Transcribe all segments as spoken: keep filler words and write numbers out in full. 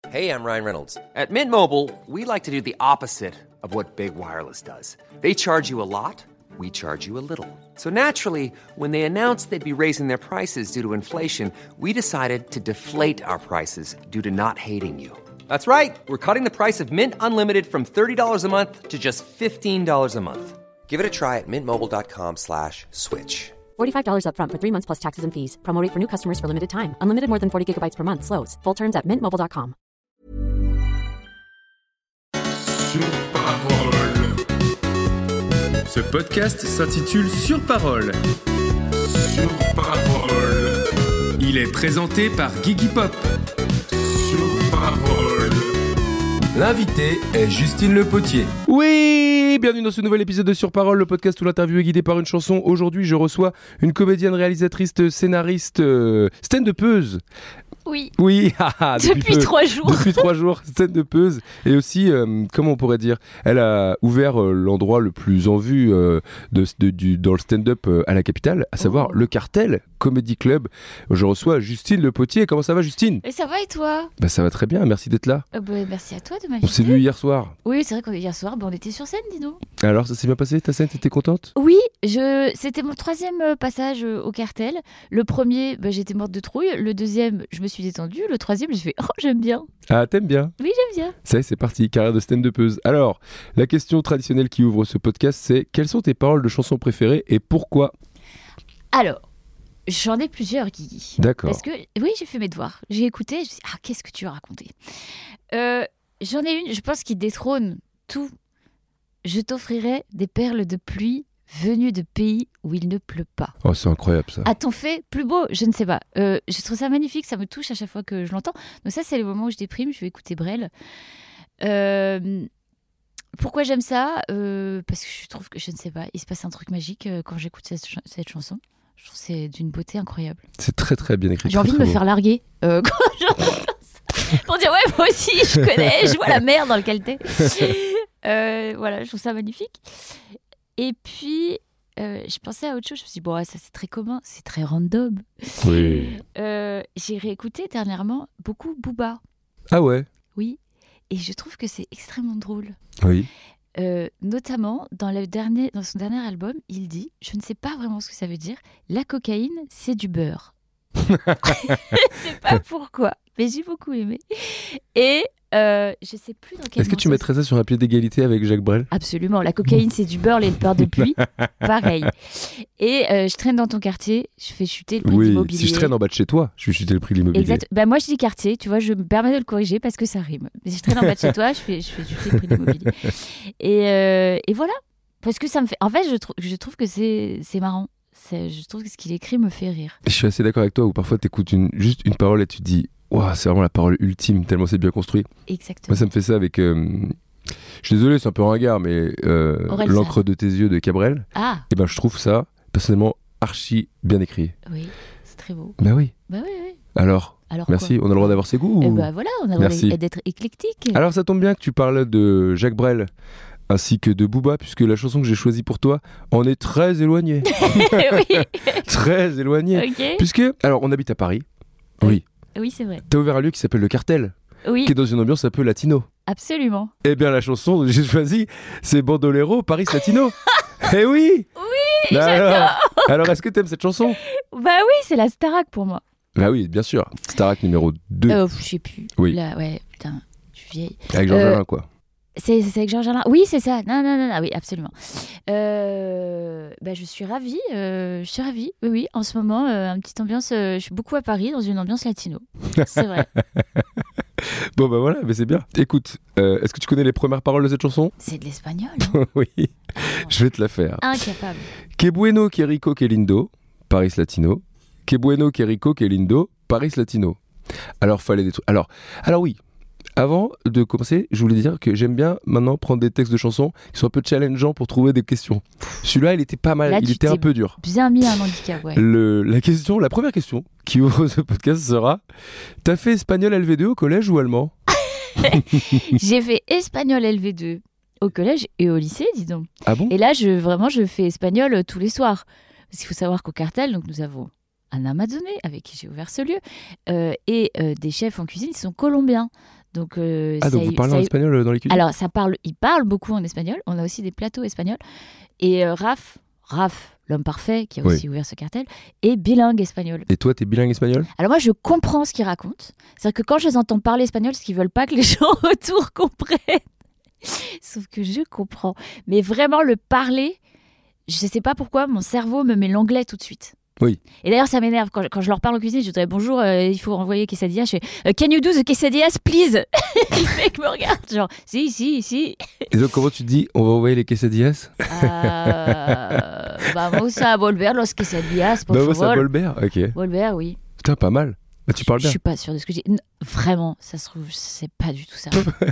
Hey, I'm Ryan Reynolds. At Mint Mobile, we like to do the opposite of what Big Wireless does. They charge you a lot, we charge you a little. So naturally, when they announced they'd be raising their prices due to inflation, we decided to deflate our prices due to not hating you. That's right. We're cutting the price of Mint Unlimited from thirty dollars a month to just fifteen dollars a month. Give it a try at mintmobile.com slash switch. forty-five dollars up front for three months plus taxes and fees. Promo rate for new customers for limited time. Unlimited more than forty gigabytes per month. Slows full terms at mint mobile dot com. Sur parole. Ce podcast s'intitule Sur parole. Sur parole. Il est présenté par Guigui Pop. Sur parole. L'invité est Justine Le Potier. Oui, bienvenue dans ce nouvel épisode de Sur Parole, le podcast où l'interview est guidée par une chanson. Aujourd'hui, je reçois une comédienne, réalisatrice, scénariste, euh, stand-upeuse. Oui. Oui, haha, depuis, depuis peu, trois jours. Depuis trois jours, stand-upeuse. Et aussi, euh, comment on pourrait dire, elle a ouvert euh, l'endroit le plus en vue euh, de, de, du, dans le stand-up euh, à la capitale, à savoir oh. le Cartel Comedy Club. Je reçois Justine Le Potier. Comment ça va, Justine ? Et ça va et toi ? Bah, ça va très bien, merci d'être là. euh, bah, Merci à toi de m'inviter. On s'est vu hier soir. Oui, c'est vrai qu'on hier soir, bah, on était sur scène, dis donc. Alors, ça s'est bien passé, ta scène, t'étais contente ? Oui, je... c'était mon troisième passage au Cartel. Le premier, bah, j'étais morte de trouille. Le deuxième, je me suis détendue. Le troisième, j'ai fait « Oh, j'aime bien !» Ah, t'aimes bien ? Oui, j'aime bien. Ça y est, c'est parti, carrière de stand-upeuse. Alors, la question traditionnelle qui ouvre ce podcast, c'est quelles sont tes paroles de chansons préférées et pourquoi ? Alors, j'en ai plusieurs, Guigui. D'accord. Parce que, oui, j'ai fait mes devoirs. J'ai écouté, je me suis dit « Ah, qu'est-ce que tu vas raconter ?» euh, J'en ai une, je pense, qui détrône tout. Je t'offrirai des perles de pluie venues de pays où il ne pleut pas. Oh, c'est incroyable ça. A-t-on fait plus beau ? Je ne sais pas. Euh, je trouve ça magnifique, ça me touche à chaque fois que je l'entends. Donc ça, c'est les moments où je déprime, je vais écouter Brel. Euh, pourquoi j'aime ça ? euh, Parce que je trouve que, je ne sais pas, il se passe un truc magique euh, quand j'écoute cette, ch- cette chanson. Je trouve que c'est d'une beauté incroyable. C'est très très bien écrit. J'ai très, envie très de me beau. faire larguer euh, quand j'entends ça. Pour dire, ouais, moi aussi, je connais, je vois la merde dans lequel t'es. Euh, voilà, je trouve ça magnifique. Et puis, euh, je pensais à autre chose. Je me suis dit, bon, ça c'est très commun, c'est très random. Oui. Euh, j'ai réécouté dernièrement beaucoup Booba. Ah ouais ? Oui. Et je trouve que c'est extrêmement drôle. Oui. Euh, notamment, dans, le dernier, dans son dernier album, il dit, je ne sais pas vraiment ce que ça veut dire, la cocaïne, c'est du beurre. Je sais pas pourquoi, mais j'ai beaucoup aimé. Et euh, je sais plus dans quel Est-ce que tu morceau mettrais ça sur un pied d'égalité avec Jacques Brel ? Absolument, la cocaïne c'est du beurre, les beurres de pluie, pareil. Et euh, je traîne dans ton quartier, je fais chuter le prix de Oui, l'immobilier. si je traîne en bas de chez toi, je vais chuter le prix de l'immobilier. Exact. Bah, moi je dis quartier, tu vois, je me permets de le corriger parce que ça rime. Mais si je traîne en bas de chez toi, je fais, je fais chuter le prix de l'immobilier. Et, euh, et voilà, parce que ça me fait... En fait, je, trou... je trouve que c'est, c'est marrant. C'est... Je trouve que ce qu'il écrit me fait rire. Je suis assez d'accord avec toi, où parfois t'écoutes une... juste une parole et tu te dis waouh, c'est vraiment la parole ultime, tellement c'est bien construit. Exactement. Moi, ça me fait ça avec... Euh... Je suis désolé, c'est un peu ringard, mais euh, Orelsan. L'encre de tes yeux de Cabrel, Ah, et ben je trouve ça, personnellement, archi bien écrit. oui, c'est très beau. Ben oui. Bah oui, oui. Alors, Alors merci, quoi on a le droit d'avoir ses goûts Eh ou... bah voilà, on a le Merci. droit d'être éclectique. Alors ça tombe bien que tu parles de Jacques Brel ainsi que de Booba, puisque la chanson que j'ai choisie pour toi en est très éloignée. Oui, Très éloignée. ok. Puisque, alors on habite à Paris. Oui. Oui, c'est vrai. T'as ouvert un lieu qui s'appelle le Cartel, Oui, qui est dans une ambiance un peu latino. absolument. Eh bien la chanson que j'ai choisie, c'est Bandolero, Paris Latino. Eh oui. Oui, Bah j'adore. alors, alors est-ce que t'aimes cette chanson ? Bah oui, c'est la Starac pour moi. Bah oui, bien sûr. Starac numéro deux, Euh, je sais plus. Oui. Là, ouais, putain, je suis vieille. avec Georges euh, Alain, quoi. C'est, c'est avec Georges Alain. Oui, c'est ça. Non, non, non, non, oui, absolument. Euh, bah, je suis ravie. euh, je suis ravie. Oui, oui. En ce moment, euh, une petite ambiance. euh, je suis beaucoup à Paris dans une ambiance latino. C'est vrai. Bon bah voilà, mais c'est bien. Écoute, euh, est-ce que tu connais les premières paroles de cette chanson ? C'est de l'espagnol. Hein. Oui, je vais te la faire. Incapable. Que bueno, que rico, que lindo, Paris Latino. Que bueno, que rico, que lindo, Paris Latino. Alors, fallait des trucs. Alors, alors oui. Avant de commencer, je voulais dire que j'aime bien maintenant prendre des textes de chansons qui sont un peu challengeants pour trouver des questions. Celui-là, il était pas mal, Là, il tu était un t'es peu dur. Bien mis un handicap, ouais. Le, la question, la première question qui ouvre ce podcast sera: t'as fait espagnol L V deux au collège ou allemand ? J'ai fait espagnol L V deux au collège et au lycée, dis donc. Ah bon ? Et là, je, vraiment, je fais espagnol euh, tous les soirs. Parce qu'il faut savoir qu'au Cartel, donc, nous avons un Amazonais avec qui j'ai ouvert ce lieu euh, et euh, des chefs en cuisine qui sont colombiens. Donc, euh, Ah, donc ça vous y- parlez ça en y- espagnol dans les cuisines? Alors, ça parle, il parle beaucoup en espagnol. On a aussi des plateaux espagnols. Et euh, Raph, Raph, l'homme parfait, qui a Oui. aussi ouvert ce cartel, est bilingue espagnol. Et toi, t'es bilingue espagnol? Alors moi, je comprends ce qu'ils racontent. C'est-à-dire que quand je les entends parler espagnol, c'est qu'ils veulent pas que les gens autour comprennent. Sauf que je comprends. Mais vraiment, le parler, je sais pas pourquoi, mon cerveau me met l'anglais tout de suite. Oui. Et d'ailleurs, ça m'énerve. Quand je, quand je leur parle en cuisine, je dis bonjour, euh, il faut envoyer quesadillas. Je fais euh, Can you do the quesadillas, please? Le mec me regarde, genre si, si, si. Et donc, comment tu te dis, on va envoyer les quesadillas? Euh, vamos a volver los quesadillas, por Vamos à favor. Bolbert. Ok. Volver, oui. Putain, pas mal. Ah, tu parles Je bien. suis pas sûre de ce que j'ai. N- Vraiment, ça se trouve, c'est pas du tout ça.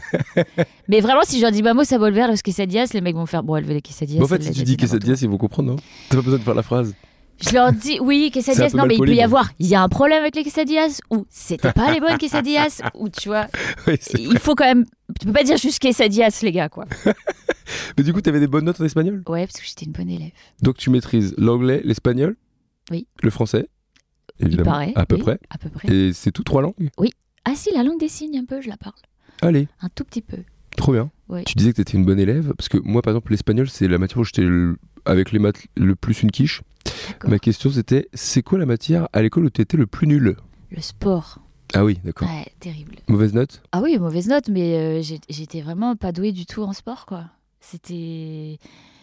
Mais vraiment, si je leur dis vamos a volver los quesadillas, les mecs vont faire bon, elle veut les quesadillas. Mais en fait, elle si a tu dit dis n'importe quesadillas, ils vont comprendre, non? T'as pas besoin de faire la phrase. Je leur dis oui, C'est un quesadillas. peu Non, mal mais il poli, peut y mais- avoir. Il y a un problème avec les quesadillas ou c'était pas les bonnes quesadillas ou tu vois. Oui, c'est- Il faut quand même. Tu peux pas dire juste quesadillas, les gars, quoi. Mais du coup, t'avais des bonnes notes en espagnol? Ouais, parce que j'étais une bonne élève. Donc, tu maîtrises l'anglais, l'espagnol? Oui. Le français? Il Évidemment. paraît. À peu oui, près. À peu près. Et c'est tout trois langues? Ah si, la langue des signes, un peu, je la parle. Allez, Un tout petit peu. trop bien. Oui. Tu disais que t'étais une bonne élève, parce que moi, par exemple, l'espagnol, c'est la matière où j'étais le- avec les maths le plus une quiche. D'accord. Ma question, c'était, c'est quoi la matière à l'école où t'étais le plus nul? Le sport. Ah oui, d'accord. Ouais, terrible. Mauvaise note? Ah oui, mauvaise note, mais euh, j'ai- j'étais vraiment pas douée du tout en sport, quoi. C'était,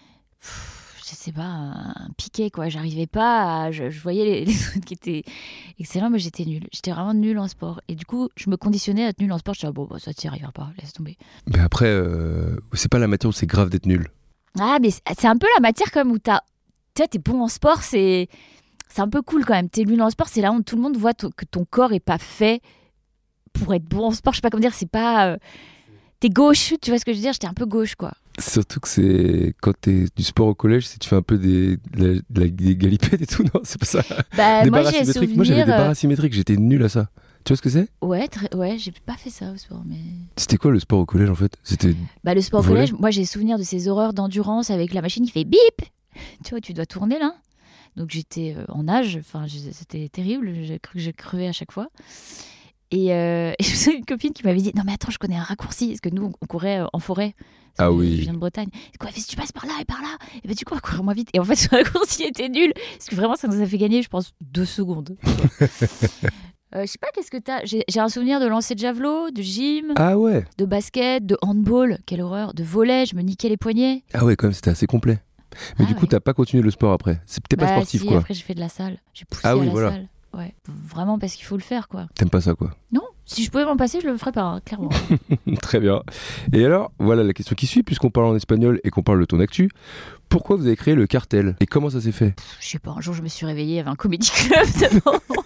pff, je sais pas, un piquet, quoi. J'arrivais pas à... Je, je voyais les, les autres qui étaient excellents, mais j'étais nulle. J'étais vraiment nulle en sport. Et du coup, je me conditionnais à être nulle en sport. Je disais, ah, bon, bah, ça t'y arrivera pas, laisse tomber. Mais après, euh, c'est pas la matière où c'est grave d'être nul. Ah, mais c'est c'est un peu la matière comme où t'as... Tu sais, t'es bon en sport, c'est... C'est un peu cool quand même. T'es nul en sport, c'est là où tout le monde voit to- que ton corps est pas fait pour être bon en sport. Je sais pas comment dire, c'est pas... euh, T'es gauche, tu vois ce que je veux dire? J'étais un peu gauche, quoi. Surtout que c'est quand t'es du sport au collège, si tu fais un peu des, de la- de la- des galipettes et tout, non, c'est pas ça. Bah, Des moi, barres j'ai asymétriques. souvenir... Moi, j'avais des euh, barres asymétriques, j'étais nul à ça. Tu vois ce que c'est? Ouais, très- ouais, j'ai pas fait ça au sport, mais... C'était quoi le sport au collège en fait? C'était. Bah, le sport au Voler. collège, moi, j'ai souvenir de ces horreurs d'endurance avec la machine qui fait bip. Tu vois, tu dois tourner, là. Donc, j'étais euh, en nage, enfin, je- c'était terrible, j'ai cru que j'ai crevé à chaque fois. Et, euh, et je me souviens d'une copine qui m'avait dit, non mais attends, je connais un raccourci, parce que nous, on courait euh, en forêt. Ah Je- oui. Je viens de Bretagne. Quoi, si tu passes par là et par là, et ben du coup, on va courir moins vite. Et en fait, ce raccourci était nul, parce que vraiment, ça nous a fait gagner, je pense, deux secondes. Euh, je sais pas, qu'est-ce que t'as. J'ai j'ai un souvenir de lancer de javelot, de gym, Ah ouais. de basket, de handball, quelle horreur, de volley, je me niquais les poignets. Ah ouais, quand même, c'était assez complet. Mais Ah du coup, ouais. t'as pas continué le sport après. C'est peut-être pas Bah, sportif si, quoi. Après, j'ai fait de la salle. J'ai poussé Ah oui, à la voilà. salle. Ouais, vraiment parce qu'il faut le faire, quoi. T'aimes pas ça quoi. Non, si je pouvais m'en passer, je le ferais pas, hein, clairement. Très bien. Et alors, voilà la question qui suit, puisqu'on parle en espagnol et qu'on parle de ton actu. Pourquoi vous avez créé le cartel? Et comment ça s'est fait? Je sais pas, un jour, je me suis réveillée, il y avait un comédie club devant moi.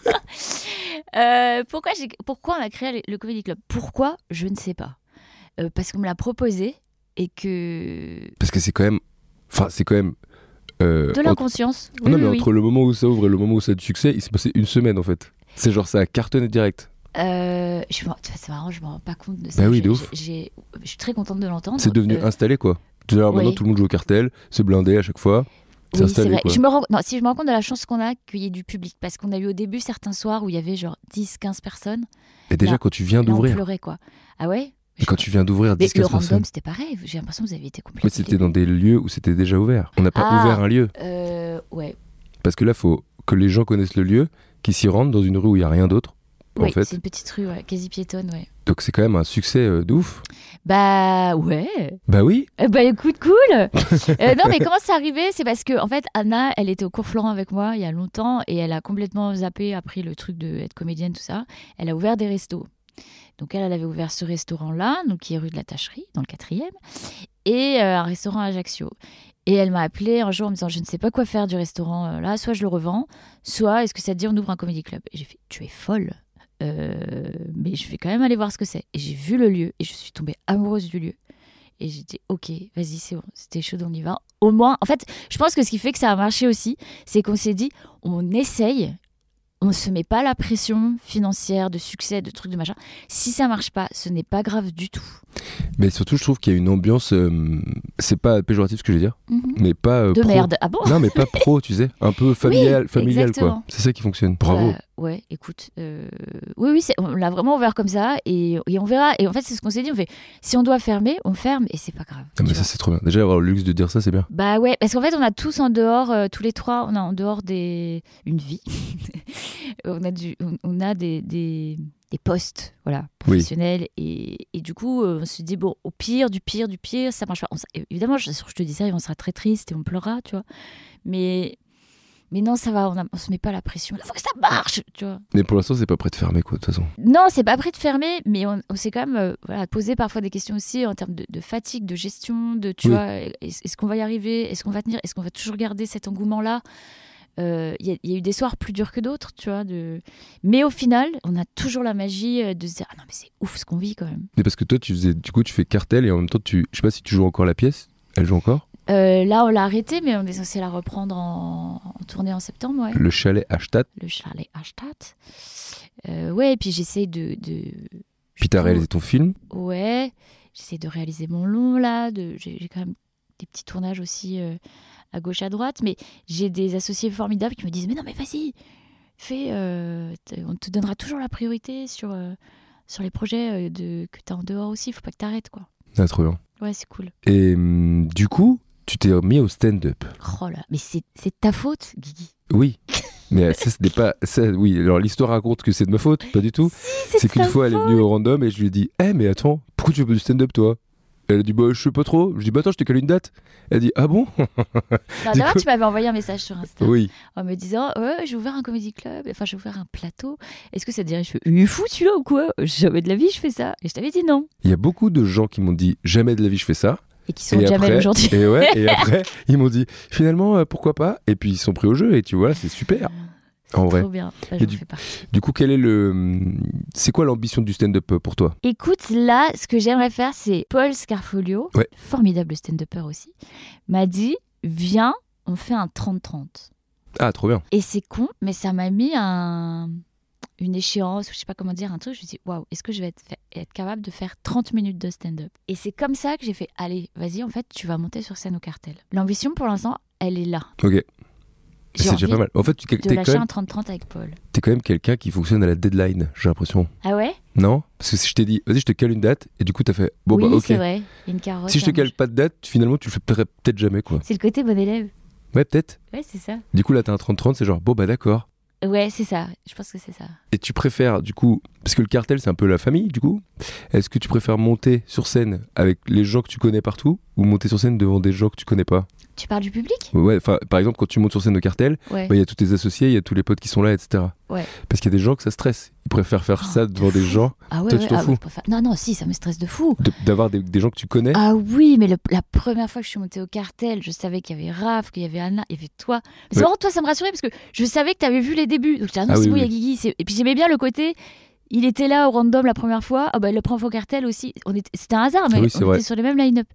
Euh, pourquoi, j'ai- pourquoi on a créé le, le comédie club? Pourquoi? Je ne sais pas. Euh, parce qu'on me l'a proposé et que... Parce que c'est quand même. Enfin, c'est quand même. euh, De entre- l'inconscience. Oui, Non, mais oui, oui. entre le moment où ça ouvre et le moment où ça a du succès, il s'est passé une semaine en fait. C'est genre ça a cartonné direct. Euh, je m'en- tu vois, c'est marrant, je me rends pas compte de ça. Bah oui, J'ai- de ouf. j'ai- j'ai- Je suis très contente de l'entendre. C'est devenu Euh, installé quoi. Genre maintenant oui. tout le monde joue au cartel, c'est blindé à chaque fois. C'est Oui, c'est installé vrai. quoi. Je me rends... non, si je me rends compte de la chance qu'on a qu'il y ait du public, parce qu'on a eu au début certains soirs où il y avait genre dix quinze personnes. Et déjà Là- quand tu viens Là, on d'ouvrir, pleurait, quoi. Ah ouais? et quand tu viens d'ouvrir Mais dix le quinze random, personnes. c'était pareil. J'ai l'impression que vous avez été Mais complètement. c'était dans des lieux où c'était déjà ouvert. On n'a pas Ah. ouvert un lieu. Euh, ouais. Parce que là, faut que les gens connaissent le lieu, qu'ils s'y rendent dans une rue où il n'y a rien d'autre. En Oui, fait. c'est une petite rue, ouais, quasi piétonne, ouais. Donc c'est quand même un succès euh, de ouf. Bah ouais. Bah oui. Euh, bah écoute, cool. Euh, non, mais comment c'est arrivé? C'est parce que en fait, Anna, elle était au cours Florent avec moi il y a longtemps et elle a complètement zappé, appris le truc de être comédienne, tout ça. Elle a ouvert des restos. Donc elle, elle avait ouvert ce restaurant-là, donc qui est rue de la Tacherie, dans le quatrième, et euh, un restaurant à Ajaccio. Et elle m'a appelé un jour en me disant, je ne sais pas quoi faire du restaurant euh, là, soit je le revends, soit est-ce que ça te dit on ouvre un comédie club? Et j'ai fait, tu es folle. Euh, mais je vais quand même aller voir ce que c'est. Et j'ai vu le lieu et je suis tombée amoureuse du lieu. Et j'ai dit, ok, vas-y, c'est bon, c'était chaud, on y va. Au moins, en fait, je pense que ce qui fait que ça a marché aussi, c'est qu'on s'est dit, on essaye, on ne se met pas la pression financière, de succès, de trucs, de machin. Si ça marche pas, ce n'est pas grave du tout. Mais surtout, je trouve qu'il y a une ambiance. Euh, c'est pas péjoratif ce que je veux dire, Mhm. mais pas. euh, De pro. merde. Ah bon? Non, mais pas pro, tu sais. Un peu familial, Oui, familial exactement. quoi. C'est ça qui fonctionne. Bravo. Bah, ouais, écoute. euh, Oui, oui, c'est- on l'a vraiment ouvert comme ça et, et on verra. Et en fait, c'est ce qu'on s'est dit. On fait, si on doit fermer, on ferme et c'est pas grave. Ah, mais tu ça, vois. c'est trop bien. Déjà, avoir le luxe de dire ça, c'est bien. Bah ouais, parce qu'en fait, on a tous en dehors, euh, tous les trois, on a en dehors des... une vie. on a, du... on- on a des, des... des postes voilà, professionnels. Et... et du coup, euh, on se dit, bon, au pire, du pire, du pire, ça marche pas. On s- Évidemment, je... je te dis ça, on sera très triste et on pleurera, tu vois. Mais, Mais non, ça va, on, a... on se met pas la pression. Il faut que ça marche, tu vois. Mais pour l'instant, c'est pas prêt de fermer, quoi, de toute façon. Non, c'est pas prêt de fermer, mais on, on s'est quand même euh, voilà, posé parfois des questions aussi en termes de, de fatigue, de gestion, de, tu Oui. vois, est-ce, est-ce qu'on va y arriver? Est-ce qu'on va tenir? Est-ce qu'on va toujours garder cet engouement-là? Il euh, y, y a eu des soirs plus durs que d'autres, tu vois. De... Mais au final, on a toujours la magie euh, de se dire, ah non, mais c'est ouf ce qu'on vit quand même. Mais parce que toi, tu faisais, du coup, tu fais cartel et en même temps, tu, je sais pas si tu joues encore la pièce. Elle joue encore? Euh, là, on l'a arrêté, mais on est censé la reprendre en, en tournée en septembre, ouais. Le chalet Hashtag. Le chalet Hashtag. Euh, ouais, et puis j'essaie de... de... Puis t'as réalisé ton film. Ouais, j'essaie de réaliser mon long, là. De... J'ai, j'ai quand même des petits tournages aussi euh, à gauche, à droite. Mais j'ai des associés formidables qui me disent, mais non, mais vas-y, fais... Euh, on te donnera toujours la priorité sur, euh, sur les projets de... que t'as en dehors aussi. Faut pas que t'arrêtes, quoi. Ah, trop bien. Ouais, c'est cool. Et hum, du coup, tu t'es mis au stand-up. Oh là, mais c'est, c'est ta faute, Guigui. Oui. Mais ça, ce n'est pas. Ça, oui, alors l'histoire raconte que c'est de ma faute, pas du tout. Si, c'est, C'est qu'une ta fois, elle est faute. venue au random et je lui ai dit, eh, mais attends, pourquoi tu veux du stand-up, toi? Elle a dit, bah, je sais pas trop. Je dis, bah, attends, je t'ai calé une date. Elle a dit, ah bon? Non, Du d'abord, coup- tu m'avais envoyé un message sur Insta Oui. en me disant ouais, j'ai ouvert un comedy club, enfin j'ai ouvert un plateau. Est-ce que ça te dirait? Je fais, il est fou celui-là ou quoi? Jamais de la vie je fais ça. Et je t'avais dit non. Il y a beaucoup de gens qui m'ont dit, jamais de la vie je fais ça. Et qui sont Et jamais après, aujourd'hui. et ouais, et après, ils m'ont dit, finalement, euh, pourquoi pas? Et puis ils sont pris au jeu et tu vois, c'est super. C'est En vrai. trop bien. Là, Et j'en du- fais partie. Du coup, quel est le. C'est quoi l'ambition du stand-up euh, pour toi? Écoute, là, ce que j'aimerais faire, c'est Paul Scarfolio, Ouais. formidable stand-upper aussi, m'a dit viens, on fait un trente trente. Ah, trop bien. Et c'est con, mais ça m'a mis un... une échéance, ou je sais pas comment dire, un truc. Je me suis dit, waouh, est-ce que je vais être, fa- être capable de faire trente minutes de stand-up? Et c'est comme ça que j'ai fait, allez, vas-y, en fait, tu vas monter sur scène au cartel. L'ambition, pour l'instant, elle est là. Ok. J'ai C'est déjà envie pas mal. En fait, tu De es lâcher quand, un même- trente trente avec Paul. t'es quand même quelqu'un qui fonctionne à la deadline, j'ai l'impression. Ah ouais? Non? Parce que si je t'ai dit, vas-y, je te cale une date, et du coup, t'as fait, bon, Oui, bah, ok. c'est vrai. Il y a une carotte. Si je te à cale manger. pas de date, finalement, tu le fais peut- peut-être jamais, quoi. C'est le côté bon élève. Ouais, peut-être. Ouais, c'est ça. Du coup, là, t'as un trente trente, c'est genre, bon, bah, d'accord. Ouais, c'est ça. Je pense que c'est ça. Et tu préfères, du coup, parce que le cartel, c'est un peu la famille, du coup, est-ce que tu préfères monter sur scène avec les gens que tu connais partout, ou monter sur scène devant des gens que tu connais pas? Tu parles du public? Ouais, enfin, par exemple, quand tu montes sur scène au cartel, Ouais. bah, il y a tous tes associés, il y a tous les potes qui sont là, et cetera. Ouais. Parce qu'il y a des gens que ça stresse. Ils préfèrent faire Oh, ça de devant des fou. gens, Ah ouais, Toi, ouais. tu t'en ah fous ouais, je préfère- Non, non, si, ça me stresse de fou. de- d'avoir des, des gens que tu connais. Ah oui, mais le- la première fois que je suis montée au cartel, je savais qu'il y avait Raph, qu'il y avait Anna, il y avait toi. Mais c'est Ouais. vraiment toi, ça me rassurait parce que je savais que tu avais vu les débuts. Donc j'étais, ah non, Ah c'est oui, bon, il y a oui. Guigui. c'est- Et puis j'aimais bien le côté, il était là au random la première fois. Ah bah, le première fois au cartel aussi. On était... C'était un hasard, mais Oui, c'est on vrai. était sur les mêmes line-up.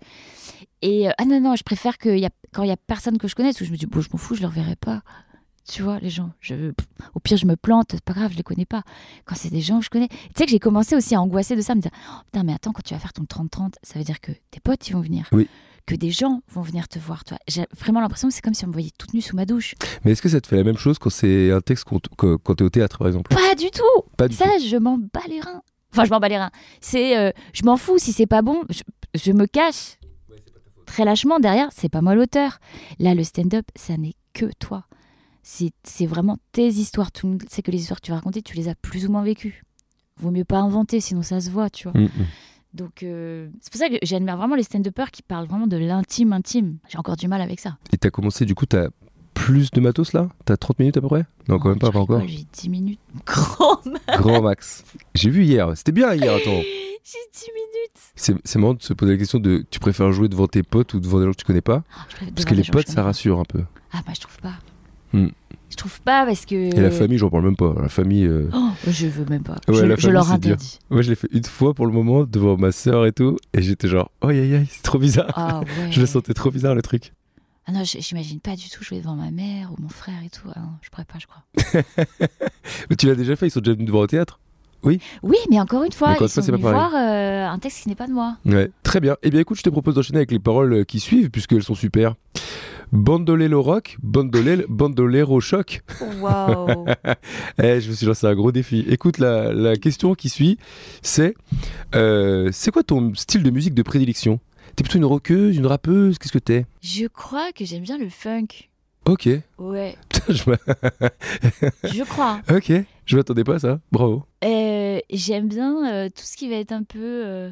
Et euh, ah non, non, je préfère que y a... quand il y a personne que je connaisse, où je me dis, bon, je m'en fous, je les reverrai pas. Tu vois, les gens, je... pff, au pire, je me plante, c'est pas grave, je les connais pas. Quand c'est des gens que je connais. Tu sais que j'ai commencé aussi à angoisser de ça, à me dire, oh, putain, mais attends, quand tu vas faire ton trente trente, ça veut dire que tes potes, ils vont venir. Oui. Que des gens vont venir te voir. Toi. J'ai vraiment l'impression que c'est comme si on me voyait toute nue sous ma douche. Mais est-ce que ça te fait la même chose quand c'est un texte qu'on t- que- quand t'es au théâtre, par exemple? Pas du tout. Pas du Ça, tout. je m'en bats les reins. Enfin, je m'en bats les reins. C'est, euh, je m'en fous si c'est pas bon. Je, je me cache. Très lâchement derrière, c'est pas moi l'auteur. Là, le stand-up, ça n'est que toi. C'est, c'est vraiment tes histoires. Tout le monde sait que les histoires que tu vas raconter, tu les as plus ou moins vécues. Vaut mieux pas inventer, sinon ça se voit, tu vois. Mm, mm. Donc, euh, c'est pour ça que j'admire vraiment les stand-uppers qui parlent vraiment de l'intime intime. J'ai encore du mal avec ça. Et t'as commencé, du coup, t'as plus de matos là? T'as trente minutes à peu près? Non, quand Oh, même pas, tu pas encore. rigoles, J'ai dix minutes. Grand max. Grand max. J'ai vu hier, c'était bien hier, attends. J'ai dix minutes. C'est, c'est marrant de se poser la question de tu préfères jouer devant tes potes ou devant des gens que tu connais pas? Ah, je préfère Parce devant que des les gens que potes, je ça connais rassure un peu. pas. Ah bah je trouve pas. Hmm. Je trouve pas parce que. Et la famille, j'en parle même pas. La famille. euh, Oh, je veux même pas. Ouais, je la je famille, leur c'est dur. interdis. Moi, je l'ai fait une fois pour le moment devant ma sœur et tout. Et j'étais genre, oh aïe aïe aïe, c'est trop bizarre. Ah ouais. Je le sentais trop bizarre le truc. Ah non, j- j'imagine pas du tout jouer devant ma mère ou mon frère et tout. Ah non, je pourrais pas, je crois. Mais tu l'as déjà fait, ils sont déjà venus devant au théâtre? Oui. Oui, mais encore une fois, encore ils une fois, sont c'est pas venus pareil. voir euh, un texte qui n'est pas de moi. Ouais, très bien. Eh bien, écoute, je te propose d'enchaîner avec les paroles qui suivent, puisqu'elles sont super. Bandolero rock, bandolel, bandolero choc. Waouh. Eh, je me suis lancé un gros défi. Écoute, la, la question qui suit, c'est euh, c'est quoi ton style de musique de prédilection ? T'es plutôt une rockeuse, une rappeuse ? Qu'est-ce que t'es ? Je crois que j'aime bien le funk. Ok. Ouais, Putain, je m'a- je crois. ok, je m'attendais pas à ça. Bravo. Euh, j'aime bien euh, tout ce qui va être un peu... euh,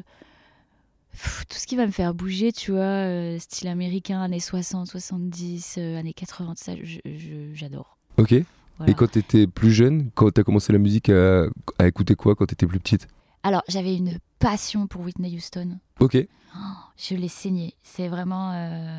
pff, tout ce qui va me faire bouger, tu vois, euh, style américain, années soixante, soixante-dix, euh, années quatre-vingts, tout ça, je- je- j'adore. Ok. Voilà. Et quand t'étais plus jeune, quand t'as commencé la musique, à, à écouter quoi quand t'étais plus petite ? Alors, j'avais une passion pour Whitney Houston. Ok. Oh, je l'ai saignée. C'est vraiment... euh,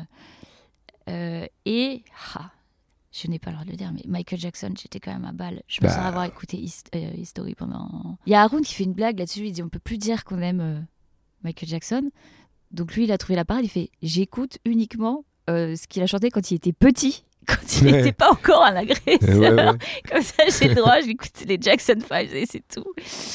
euh, et... ah, je n'ai pas le droit de le dire, mais Michael Jackson, j'étais quand même à balle. Je me Bah. sens avoir écouté His- euh, History pendant... Il y a Haroun qui fait une blague là-dessus, il dit on peut plus dire qu'on aime euh, Michael Jackson. Donc lui, il a trouvé la parole, il fait j'écoute uniquement euh, ce qu'il a chanté quand il était petit, quand il Ouais. n'était pas encore un agresseur. Ouais, ouais. Comme ça, j'ai le droit, j'écoute les Jackson cinq et c'est tout.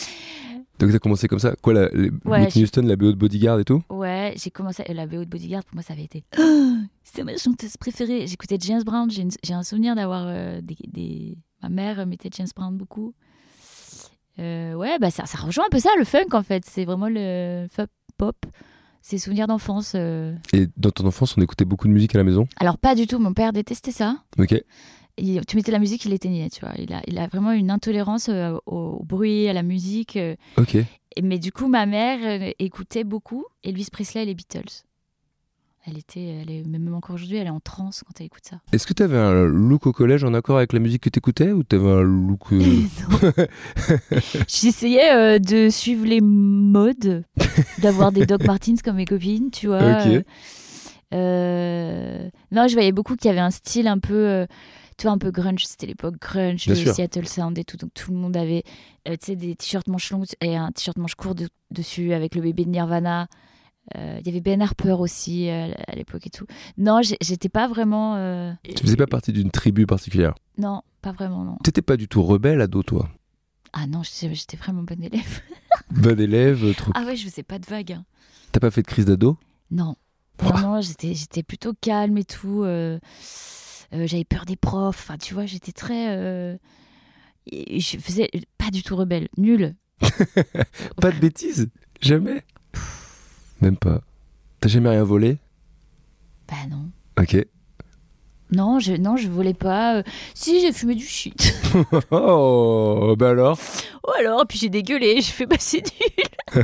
Donc t'as commencé comme ça. Quoi, la, les, Ouais, Whitney je- Houston, la B O de Bodyguard et tout ? Ouais, j'ai commencé. La B O de Bodyguard, pour moi, ça avait été. C'est ma chanteuse préférée. J'écoutais James Brown. J'ai, une- j'ai un souvenir d'avoir euh, des, des- Ma mère mettait James Brown beaucoup. Euh, ouais, bah ça, ça rejoint un peu ça, le funk en fait. C'est vraiment le funk pop. C'est souvenirs d'enfance. euh. Et dans ton enfance, on écoutait beaucoup de musique à la maison ? Alors, pas du tout. Mon père détestait ça. Ok. Il- tu mettais la musique, il éteignait, tu vois. Il a, il a vraiment une intolérance euh, au, au bruit, à la musique. euh. Ok. Et- mais du coup, ma mère euh, écoutait beaucoup Elvis Presley et les Beatles. Elle était, elle est, même encore aujourd'hui, elle est en transe quand elle écoute ça. Est-ce que t'avais un look au collège en accord avec la musique que t'écoutais ou t'avais un look... euh, Non. J'essayais euh, de suivre les modes, d'avoir des Doc Martens comme mes copines, tu vois. Ok. Euh, euh, non, je voyais beaucoup qu'il y avait un style un peu, euh, tu vois, un peu grunge. C'était l'époque grunge, Bien le sûr. Seattle Sound et tout. Donc tout le monde avait, euh, tu sais, des t-shirts manches longues et un t-shirt manches courts de- dessus avec le bébé de Nirvana. Euh, Il y avait Ben Harper aussi euh, à l'époque et tout. Non, j'ai- j'étais pas vraiment. euh, Tu faisais pas partie d'une tribu particulière ? Non, pas vraiment, non. T'étais pas du tout rebelle ado, toi ? Ah non, j'étais j'étais vraiment bonne élève. Bon élève, trop... Ah ouais, je faisais pas de vagues. hein. T'as pas fait de crise d'ado ? Non. Non, non, j'étais, j'étais plutôt calme et tout. euh, euh, j'avais peur des profs. Enfin, tu vois, j'étais très. euh, et je faisais pas du tout rebelle. Nulle. Pas de bêtises ? Jamais ? Même pas. T'as jamais rien volé ? Bah non. Ok. Non, je, non, je volais pas. euh, Si, j'ai fumé du shit. Oh, bah alors ? Oh alors, puis j'ai dégueulé. J'ai fait, bah c'est nul.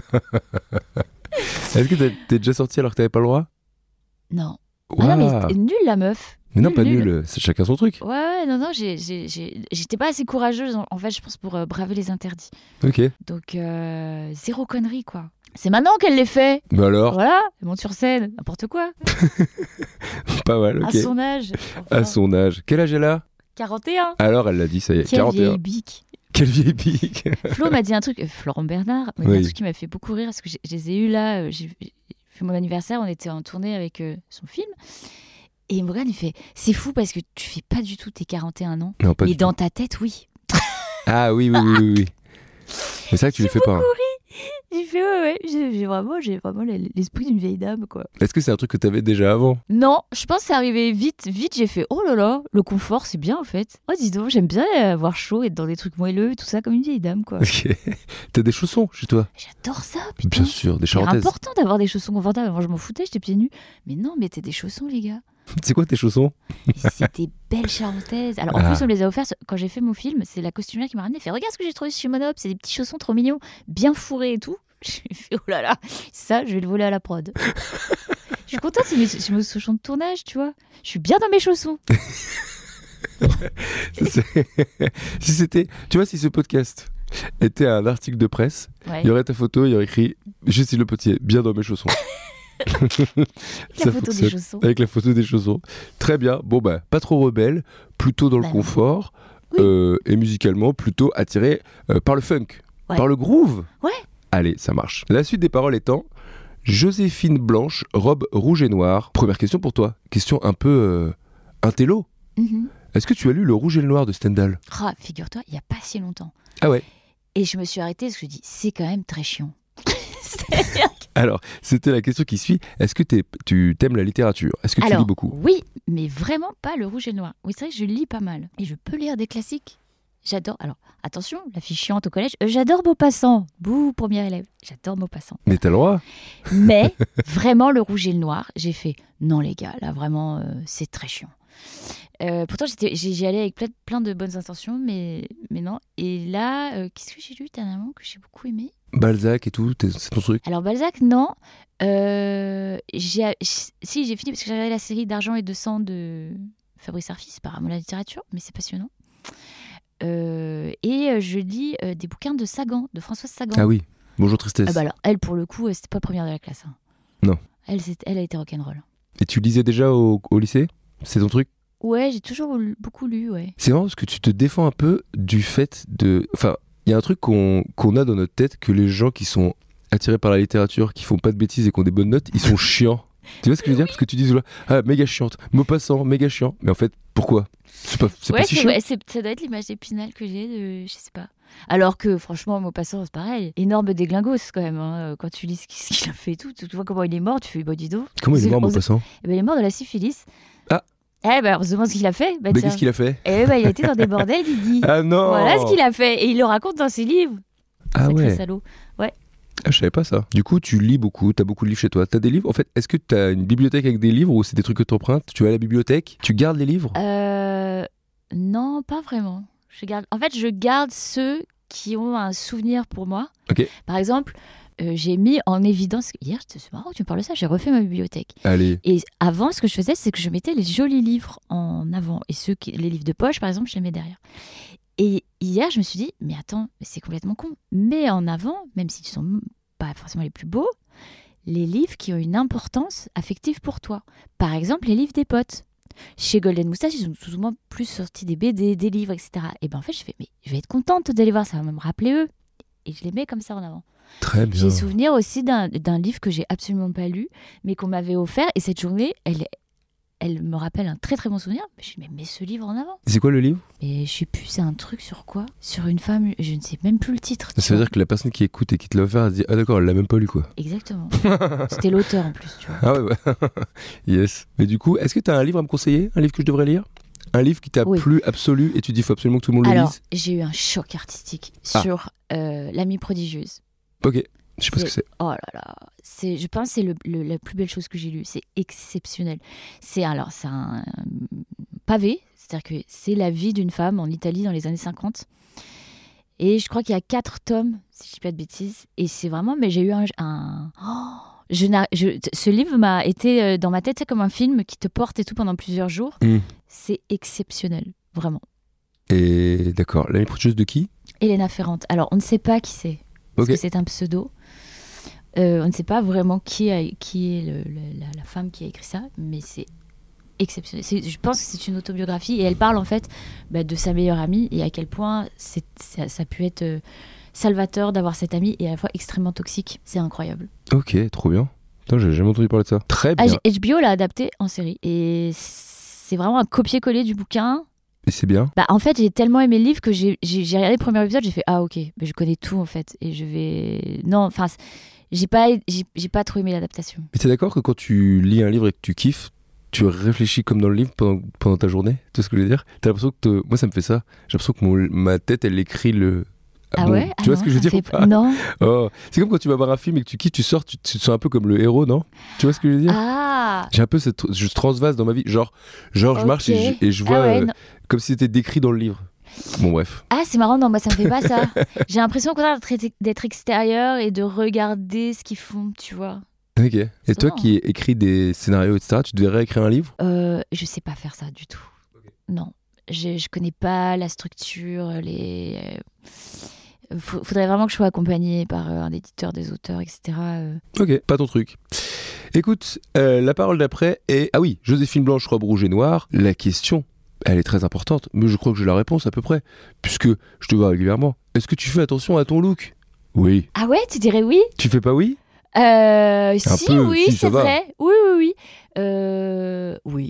Est-ce que t'as- t'es déjà sorti alors que t'avais pas le droit ? Non. Ah non, mais Waouh. c'était nul la meuf. Mais non, Nul, pas nul. nul, c'est chacun son truc. Ouais, ouais, non, non, j'ai, j'ai, j'ai- j'étais pas assez courageuse, en, en fait, je pense, pour euh, braver les interdits. Ok. Donc, euh, zéro connerie, quoi. C'est maintenant qu'elle les fait. Bah alors, Voilà, elle monte sur scène, n'importe quoi. pas mal, ok. À son âge. Enfin, À son âge. Quel âge elle a ? quarante et un. Alors elle l'a dit, ça y est, Quelle quarante et un. vieille bique. Quelle vieille bique. Flo m'a dit un truc, euh, Florent Bernard m'a dit Oui. un truc qui m'a fait beaucoup rire, parce que j'ai- je les ai eus là, euh, j'ai j'ai fait mon anniversaire, on était en tournée avec euh, son film. Et il me regarde, il fait c'est fou parce que tu fais pas du tout tes quarante et un ans. Non, pas Mais du dans tout. ta tête, oui. Ah oui, oui, oui, oui. oui. Mais c'est vrai que tu les fais pas. hein. J'ai fait ouais, ouais. J'ai j'ai vraiment, j'ai vraiment l'esprit d'une vieille dame, quoi. Est-ce que c'est un truc que t'avais déjà avant ? Non, je pense que c'est arrivé vite, vite. J'ai fait oh là là, le confort, c'est bien en fait. Oh, dis donc, j'aime bien avoir chaud, être dans des trucs moelleux, tout ça, comme une vieille dame, quoi. Ok. T'as des chaussons chez toi ? J'adore ça, putain. Bien sûr, des C'est charentaises. important d'avoir des chaussons confortables. Avant, je m'en foutais, j'étais pieds nus. Mais non, mettez des chaussons, les gars. C'est quoi tes chaussons ? Et c'est des belles charentaises. Alors, en Ah. plus, on me les a offerts quand j'ai fait mon film. C'est la costumière qui m'a ramené. Elle fait regarde ce que j'ai trouvé chez Monop. C'est des petits chaussons trop mignons, bien fourrés et tout. J'ai fait oh là là, ça, je vais le voler à la prod. Je suis contente, c'est mes, c'est mes chaussons de tournage, tu vois. Je suis bien dans mes chaussons. C'est- Si c'était, tu vois, si ce podcast était un article de presse, Ouais. il y aurait ta photo, il y aurait écrit Jessie Le Potier, bien dans mes chaussons. La Ça photo fonctionne. des chaussons. Avec la photo des chaussons. Très bien. Bon, bah, pas trop rebelle, plutôt dans le Bah non. confort, Oui. euh, et musicalement plutôt attiré euh, par le funk, Ouais. par le groove. Ouais. Allez, ça marche. La suite des paroles étant Joséphine Blanche, robe rouge et noire. Première question pour toi. Question un peu euh, intello. Mhm. Est-ce que tu as lu Le Rouge et le Noir de Stendhal ? Ah, figure-toi, il n'y a pas si longtemps. Ah ouais. Et je me suis arrêtée parce que je me dis, c'est quand même très chiant. Alors, c'était la question qui suit. Est-ce que t'es, tu aimes la littérature ? Est-ce que tu Alors, lis beaucoup ? Oui, mais vraiment pas le rouge et le noir. Oui, c'est vrai que je lis pas mal. Et je peux lire des classiques. J'adore. Alors, attention, la fille chiante au collège. Euh, j'adore Maupassant. Bouh, premier élève. J'adore Maupassant. Mais t'as le droit. Mais vraiment, le rouge et le noir, j'ai fait non, les gars, là, vraiment, euh, c'est très chiant. Euh, pourtant, j'étais, j'y, j'y allais avec plein, plein de bonnes intentions, mais, mais non. Et là, euh, qu'est-ce que j'ai lu dernièrement que j'ai beaucoup aimé ? Balzac et tout, t'es- c'est ton truc ? Alors, Balzac, non. Euh, j'ai, si, j'ai fini parce que j'ai regardé la série d'Argent et de sang de Fabrice Arfi, c'est pas vraiment la littérature, mais c'est passionnant. Euh, et je lis euh, des bouquins de Sagan, de Françoise Sagan. Ah oui, Bonjour Tristesse. Ah bah alors, elle, pour le coup, euh, c'était pas première de la classe. hein. Non. Elle, c'est- elle a été rock'n'roll. Et tu lisais déjà au, au lycée ? C'est ton truc ? Ouais, j'ai toujours lu- beaucoup lu, ouais. C'est marrant parce que tu te défends un peu du fait de... Enfin, il y a un truc qu'on qu'on a dans notre tête, que les gens qui sont attirés par la littérature, qui font pas de bêtises et qui ont des bonnes notes, ils sont chiants. Tu vois ce que je veux dire ? Parce que tu dis, là, ah, méga chiante, Maupassant, méga chiant. Mais en fait, pourquoi ? C'est pas, c'est ouais, pas si c'est, chiant. ouais, c'est- ça doit être l'image d'Épinal que j'ai de... Je sais pas. Alors que, franchement, Maupassant, c'est pareil. Énorme déglingos, quand même. hein. Quand tu lis ce qu'il ce qu'il a fait et tout, tu vois comment il est mort, tu fais, bah dis donc. Comment il est C'est- mort, on- Maupassant ? Eh ben, il est mort de la syphilis. Ah. Eh ben, on se demande ce qu'il a fait. Bah, Mais tiens. qu'est-ce qu'il a fait ? Eh ben, il a été dans des bordels, il dit. Ah non ! Voilà ce qu'il a fait. Et il le raconte dans ses livres. Ah Sacré ouais. salaud. Ah, je savais pas ça. Du coup, tu lis beaucoup, t'as beaucoup de livres chez toi. T'as des livres ? En fait, est-ce que t'as une bibliothèque avec des livres ou c'est des trucs que t'empruntes ? Tu vas à la bibliothèque ? Tu gardes les livres ? Euh, non, pas vraiment. Je garde... En fait, je garde ceux qui ont un souvenir pour moi. Ok. Par exemple, euh, j'ai mis en évidence... Hier, c'est marrant que tu me parles de ça, j'ai refait ma bibliothèque. Allez. Et avant, ce que je faisais, c'est que je mettais les jolis livres en avant. Et ceux qui... les livres de poche, par exemple, je les mets derrière. Et hier, je me suis dit, mais attends, mais c'est complètement con. Mets en avant, même s'ils ne sont pas forcément les plus beaux, les livres qui ont une importance affective pour toi. Par exemple, les livres des potes. Chez Golden Moustache, ils ont souvent plus sorti des B D, des livres, et cetera. Et ben en fait, je fais, mais je vais être contente d'aller voir, ça va me rappeler eux. Et je les mets comme ça en avant. Très bien. J'ai souvenir aussi d'un, d'un livre que j'ai absolument pas lu, mais qu'on m'avait offert. Et cette journée, elle, elle me rappelle un très très bon souvenir. Je me dis, mais mets ce livre en avant. C'est quoi le livre ? Et je sais plus, c'est un truc sur quoi ? Sur une femme, je ne sais même plus le titre. tu Ça veut vois. dire que la personne qui écoute et qui te l'a offert, elle se dit ah d'accord, elle l'a même pas lu quoi. Exactement. C'était l'auteur en plus, tu vois. Ah ouais, ouais. Yes. Mais du coup, est-ce que t'as un livre à me conseiller ? Un livre que je devrais lire ? Un livre qui t'a Oui. plu absolu et tu dis faut absolument que tout le monde le Alors, lise ? j'ai eu un choc artistique Ah. sur euh, L'Amie prodigieuse. Ok. Je sais pas ce que c'est. Oh là là, c'est, je pense que c'est le, le- la plus belle chose que j'ai lue. C'est exceptionnel. C'est alors c'est un euh, pavé, c'est-à-dire que c'est la vie d'une femme en Italie dans les années cinquante. Et je crois qu'il y a quatre tomes, si je dis pas de bêtises. Et c'est vraiment, mais j'ai eu un, un- oh, je n'a- je- ce livre m'a été euh, dans ma tête, c'est comme un film qui te porte et tout pendant plusieurs jours. Mm. C'est exceptionnel, vraiment. Et d'accord. L'amie prodigieuse de qui ? Elena Ferrante. Alors on ne sait pas qui c'est, parce Ok. que c'est un pseudo. Euh, on ne sait pas vraiment qui, a- qui est le- le- la, la femme qui a écrit ça, mais c'est exceptionnel. C'est- je pense que c'est une autobiographie et elle parle en fait bah, de sa meilleure amie et à quel point c'est, ça, ça a pu être euh, salvateur d'avoir cette amie et à la fois extrêmement toxique. C'est incroyable. Ok, trop bien. Putain, j'ai jamais entendu parler de ça. Très Ah, bien. H B O l'a adapté en série et c'est vraiment un copier-coller du bouquin. Et c'est bien. Bah, en fait, j'ai tellement aimé le livre que j'ai, j'ai, j'ai regardé le premier épisode, j'ai fait ah ok, mais je connais tout en fait et je vais non, enfin j'ai pas j'ai, j'ai pas trop aimé l'adaptation. Mais t'es d'accord que quand tu lis un livre et que tu kiffes, tu réfléchis comme dans le livre pendant, pendant ta journée ? Tu vois ce que je veux dire ? T'as l'impression que te- moi ça me fait ça. J'ai l'impression que mon- ma tête elle écrit le. Ah bon, ouais Tu vois Ah ce non, que je veux ça dire me ou fait pas pas- Non. Oh, c'est comme quand tu vas voir un film et que tu kiffes, tu sors, tu, tu te sens un peu comme le héros, non ? Tu vois ce que je veux dire ? Ah. J'ai un peu cette, je transvase dans ma vie, genre, genre je Ok. marche et je, et je vois Ah ouais, euh, non. comme si c'était décrit dans le livre. Bon bref. Ah, c'est marrant, non, moi ça me fait pas ça. J'ai l'impression au contraire d'être, d'être extérieur et de regarder ce qu'ils font, tu vois. Ok. Et C'est toi marrant. qui écris des scénarios et cetera, tu devrais réécrire un livre ? Euh, je sais pas faire ça du tout. Non, je, je connais pas la structure, les. euh, faut- faudrait vraiment que je sois accompagnée par euh, un éditeur, des auteurs, et cetera euh. Ok, pas ton truc. Écoute, euh, la parole d'après est... Ah oui, Joséphine Blanche, robe rouge et noire. La question, elle est très importante, mais je crois que j'ai la réponse à peu près, puisque je te vois régulièrement. Est-ce que tu fais attention à ton look ? Oui. Ah ouais, tu dirais oui Tu fais pas oui ? euh, Si, peu, oui, si, c'est ça va. vrai. Oui, oui, oui. Euh, oui,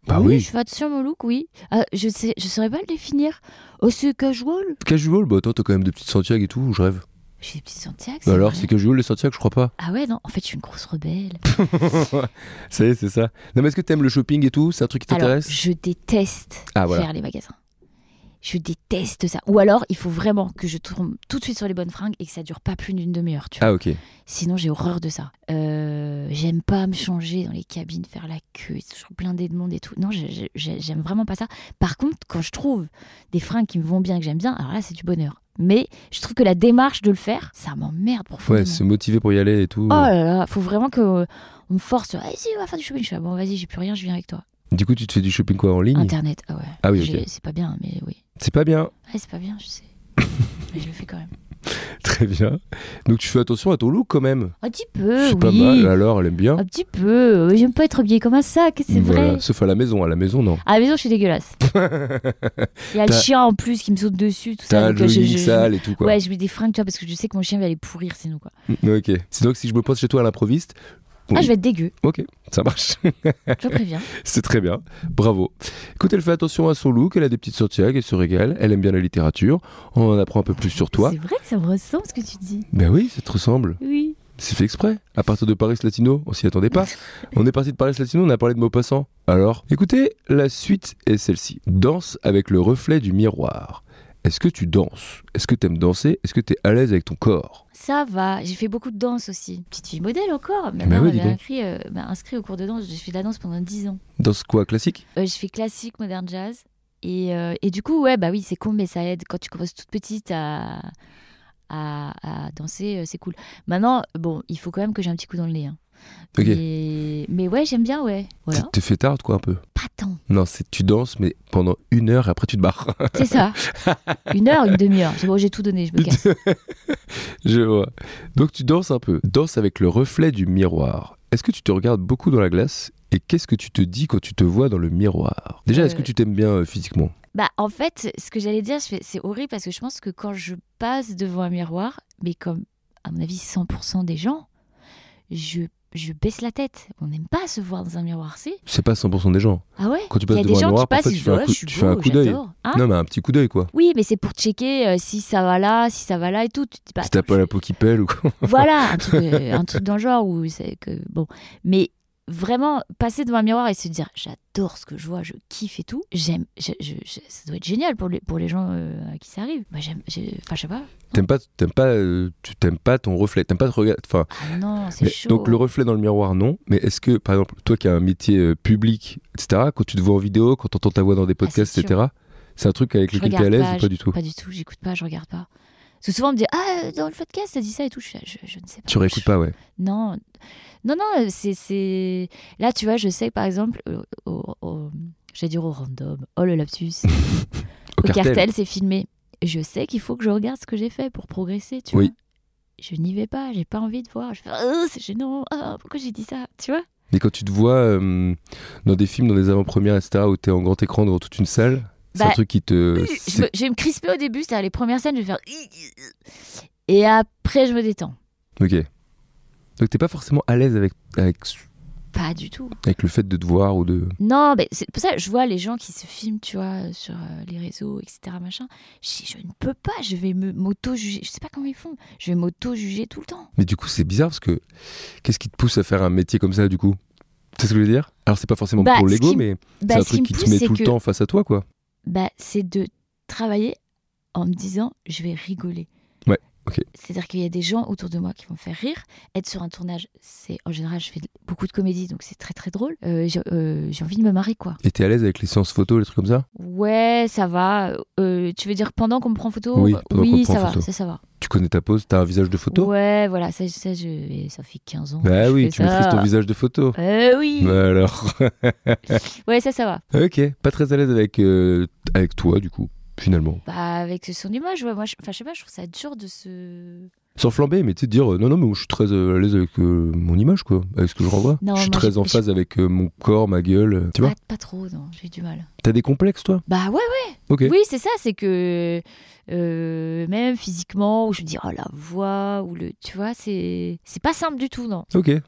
Bah oui, oui. je fais attention à mon look, oui. Ah, je sais, je saurais pas le définir. Oh, c'est casual. Casual, bah attends, t'as quand même des petites Santiago et tout, je rêve. J'ai des petits Santiago. Bah alors, vrai. c'est casual les Santiago, je crois pas. Ah ouais, non, en fait, je suis une grosse rebelle. Ça y est, c'est ça. Non, mais est-ce que t'aimes le shopping et tout? C'est un truc qui Alors, t'intéresse? je déteste Ah, voilà. faire les magasins. Je déteste ça. Ou alors, il faut vraiment que je tombe tout de suite sur les bonnes fringues et que ça dure pas plus d'une demi-heure, tu vois. Ah, ok. Sinon, j'ai horreur de ça. Euh, j'aime pas me changer dans les cabines, faire la queue, c'est toujours blindé de monde et tout. Non, j'ai- j'ai- j'aime vraiment pas ça. Par contre, quand je trouve des fringues qui me vont bien, que j'aime bien, alors là, c'est du bonheur. Mais je trouve que la démarche de le faire, ça m'emmerde profondément. Ouais, se motiver pour y aller et tout. Oh là là, faut vraiment qu'on me force. Allez, on va faire du shopping. Je fais, bon, vas-y, j'ai plus rien, je viens avec toi. Du coup, tu te fais du shopping quoi en ligne? Internet, ah ouais. Ah oui, ok. J'ai- C'est pas bien, mais oui. C'est pas bien. Ouais, c'est pas bien, je sais. Mais je le fais quand même. Très bien. Donc tu fais attention à ton look quand même. Un petit peu, C'est oui. pas mal. Alors, elle aime bien. Un petit peu. Euh, J'aime pas être habillée comme un sac, c'est Voilà. vrai. Sauf à la maison. À la maison, non. À la maison, je suis dégueulasse. Il y a le T'as- chien en plus qui me saute dessus, tout T'as ça. un donc, euh, je- jogging je- sale et tout quoi. Ouais, je mets des fringues, tu vois, parce que je sais que mon chien va les pourrir sinon, quoi. Ok. Sinon, si je me pose chez toi à l'improviste. Ah, je vais être dégueu, Ok, ça marche. je préviens. C'est très bien. Bravo. Écoute, elle fait attention à son look. Elle a des petites Santiago. Elle se régale. Elle aime bien la littérature. On en apprend un peu plus sur toi. C'est vrai que ça me ressemble ce que tu dis. Ben oui, ça te ressemble. Oui. C'est fait exprès. À partir de Paris Latino, on s'y attendait pas. On est parti de Paris Latino, on a parlé de Maupassant. Alors, écoutez, la suite est celle-ci. Danse avec le reflet du miroir. Est-ce que tu danses? Est-ce que t'aimes danser? Est-ce que t'es à l'aise avec ton corps? Ça va, j'ai fait beaucoup de danse aussi. Petite fille modèle encore. Bah Maintenant, ouais, on dis m'a donc. inscrit, euh, m'a inscrit au cours de danse. J'ai fait de la danse pendant dix ans. Danse quoi, classique? Euh, je fais classique, moderne jazz. Et, euh, et du coup, ouais, bah oui, c'est con, mais ça aide quand tu commences toute petite à, à, à danser, euh, c'est cool. Maintenant, bon, il faut quand même que j'ai un petit coup dans le nez. hein. Ok. Mais, mais ouais, j'aime bien, ouais. Voilà. Tu te fais tard, quoi, un peu? Pas tant. Non, c'est tu danses, mais pendant une heure et après tu te barres. C'est ça. Une heure, une demi-heure. C'est bon, j'ai tout donné, je me casse. Je vois. Donc tu danses un peu. Danse avec le reflet du miroir. Est-ce que tu te regardes beaucoup dans la glace? Et qu'est-ce que tu te dis quand tu te vois dans le miroir? Déjà, est-ce Euh, que tu t'aimes bien euh, physiquement? Bah, en fait, ce que j'allais dire, je fais- c'est horrible parce que je pense que quand je passe devant un miroir, mais comme, à mon avis, cent pour cent des gens, je, je baisse la tête. On n'aime pas se voir dans un miroir, c'est C'est pas cent pour cent des gens. Ah ouais. Quand tu Il passes y a des devant un gens miroir, qui passent, parfois ils tu se fais un disent, coup- oh, je suis tu fais un beau, coup d'œil. j'adore. Hein Non, mais un petit coup d'œil, quoi. Oui, mais c'est pour checker euh, si ça va là, si ça va là et tout. Tu te dis, bah, Si t'as attends, pas je- la peau qui pèle ou quoi. Voilà, un truc, euh, un truc dans le genre où c'est que bon, mais vraiment passer devant un miroir et se dire j'adore ce que je vois, je kiffe et tout, j'aime, je- je- je- ça doit être génial pour les pour les gens euh, à qui ça arrive. Moi j'aime, j'ai- enfin je sais pas. T'aimes pas, t'aimes pas, euh, tu t'aimes pas ton reflet. T'aimes pas te regarder. Enfin, Ah non, c'est mais- chaud. donc le reflet dans le miroir, non. Mais est-ce que, par exemple, toi qui as un métier euh, public, et cetera, quand tu te vois en vidéo, quand t'entends ta voix dans des podcasts, c'est et cetera, c'est un truc avec Je lequel t'es à regarde l'aise pas, ou pas je- du tout? Pas du tout, j'écoute pas, je regarde pas. Parce que souvent on me dit ah dans le podcast t'as dit ça et tout, je, fais, je, je ne sais pas. Tu réécoutes pas, ouais. Non, non, non, c'est, c'est... Là, tu vois, je sais que, par exemple, au, au- au- j'allais dire au random, oh le lapsus, Au au cartel. cartel, c'est filmé. Je sais qu'il faut que je regarde ce que j'ai fait pour progresser, tu Oui. vois. Je n'y vais pas, j'ai pas envie de voir. Je fais, oh, c'est gênant, ah, pourquoi j'ai dit ça, tu vois. Mais quand tu te vois euh, dans des films, dans des avant-premières, et cetera, où t'es en grand écran devant toute une salle, c'est Bah, un truc qui te. Je, c'est- me- je vais me crisper au début, c'est-à-dire les premières scènes, je vais faire... Et après, je me détends. Ok. Donc t'es pas forcément à l'aise avec, avec, Pas du tout. avec le fait de te voir ou de. Non, mais c'est pour ça que je vois les gens qui se filment, tu vois, sur euh, les réseaux, et cetera. Machin. Je, je ne peux pas, je vais me m'auto-juger. Je sais pas comment ils font. Je vais m'auto-juger tout le temps. Mais du coup, c'est bizarre parce que qu'est-ce qui te pousse à faire un métier comme ça, du coup? Tu sais ce que je veux dire? Alors, c'est pas forcément Bah, pour ce l'ego, qui- mais Bah, c'est un ce qui truc me qui te pousse, met c'est tout que le temps face à toi, quoi. bah, c'est de travailler en me disant je vais rigoler. Ouais, ok. C'est-à-dire qu'il y a des gens autour de moi qui vont me faire rire. Être sur un tournage, c'est en général, je fais beaucoup de comédie, donc c'est très très drôle. Euh, j'ai, euh, j'ai envie de me marrer, quoi. Et t'es à l'aise avec les séances photos, les trucs comme ça? Ouais, ça va. Euh, tu veux dire pendant qu'on me prend photo? Oui, pendant qu'on te prend ça photo. va, ça, ça va. Tu connais ta pose? T'as un visage de photo? Ouais, voilà, ça, ça, je... et ça fait quinze ans. que Bah je oui, fais tu ça. maîtrises ton visage de photo. Euh, oui. Bah alors. Ouais, ça, ça va. Ok, pas très à l'aise avec, euh, avec toi, du coup, finalement. Bah, avec son image, ouais, moi, je... enfin, je sais pas, je trouve ça dur de se. Sans flamber, mais tu sais, dire euh, non, non, mais moi je suis très euh, à l'aise avec euh, mon image, quoi, avec ce que je renvoie. Non, je suis moi, très j'ai- en phase avec euh, mon corps, ma gueule, euh, tu vois. Pas, pas trop, non, j'ai du mal. T'as des complexes, toi? Bah, ouais, ouais. Ok. Oui, c'est ça, c'est que euh, même physiquement, où je me dis, oh la voix, ou le. Tu vois, c'est c'est pas simple du tout, non. Ok.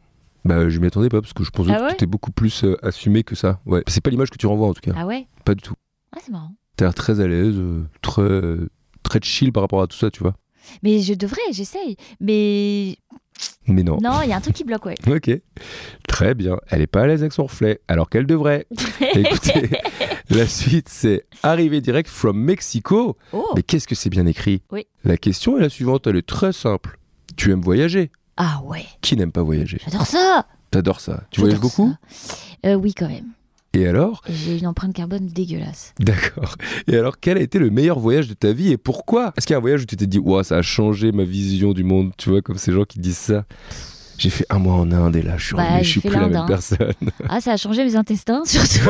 Bah, je m'y attendais pas parce que je pensais Ah que ouais tu étais beaucoup plus euh, assumé que ça. Ouais. C'est pas l'image que tu renvoies en tout cas. Ah ouais? Pas du tout. Ah, c'est marrant. T'as l'air très à l'aise, euh, très, euh, très chill par rapport à tout ça, tu vois. Mais je devrais, j'essaye. Mais Mais non. non, il y a un truc qui bloque, ouais. Ok. Très bien. Elle est pas à l'aise avec son reflet, alors qu'elle devrait. Écoutez, la suite, c'est Arrivé direct from Mexico. Oh. Mais qu'est-ce que c'est bien écrit? Oui. La question est la suivante, elle est très simple. Tu aimes voyager? Ah ouais, Qui n'aime pas voyager? j'adore ça. T'adores ça. Tu J'adore voyages beaucoup? ça. euh, Oui, quand même. Et alors? J'ai une empreinte carbone dégueulasse. D'accord. Et alors, quel a été le meilleur voyage de ta vie et pourquoi? Est-ce qu'il y a un voyage où tu t'es dit, ouah, ça a changé ma vision du monde, tu vois, comme ces gens qui disent ça? J'ai fait un mois en Inde et là, je suis Bah, revenu, je j'ai suis fait plus la l'Inde, même hein. personne. Ah, ça a changé mes intestins, surtout.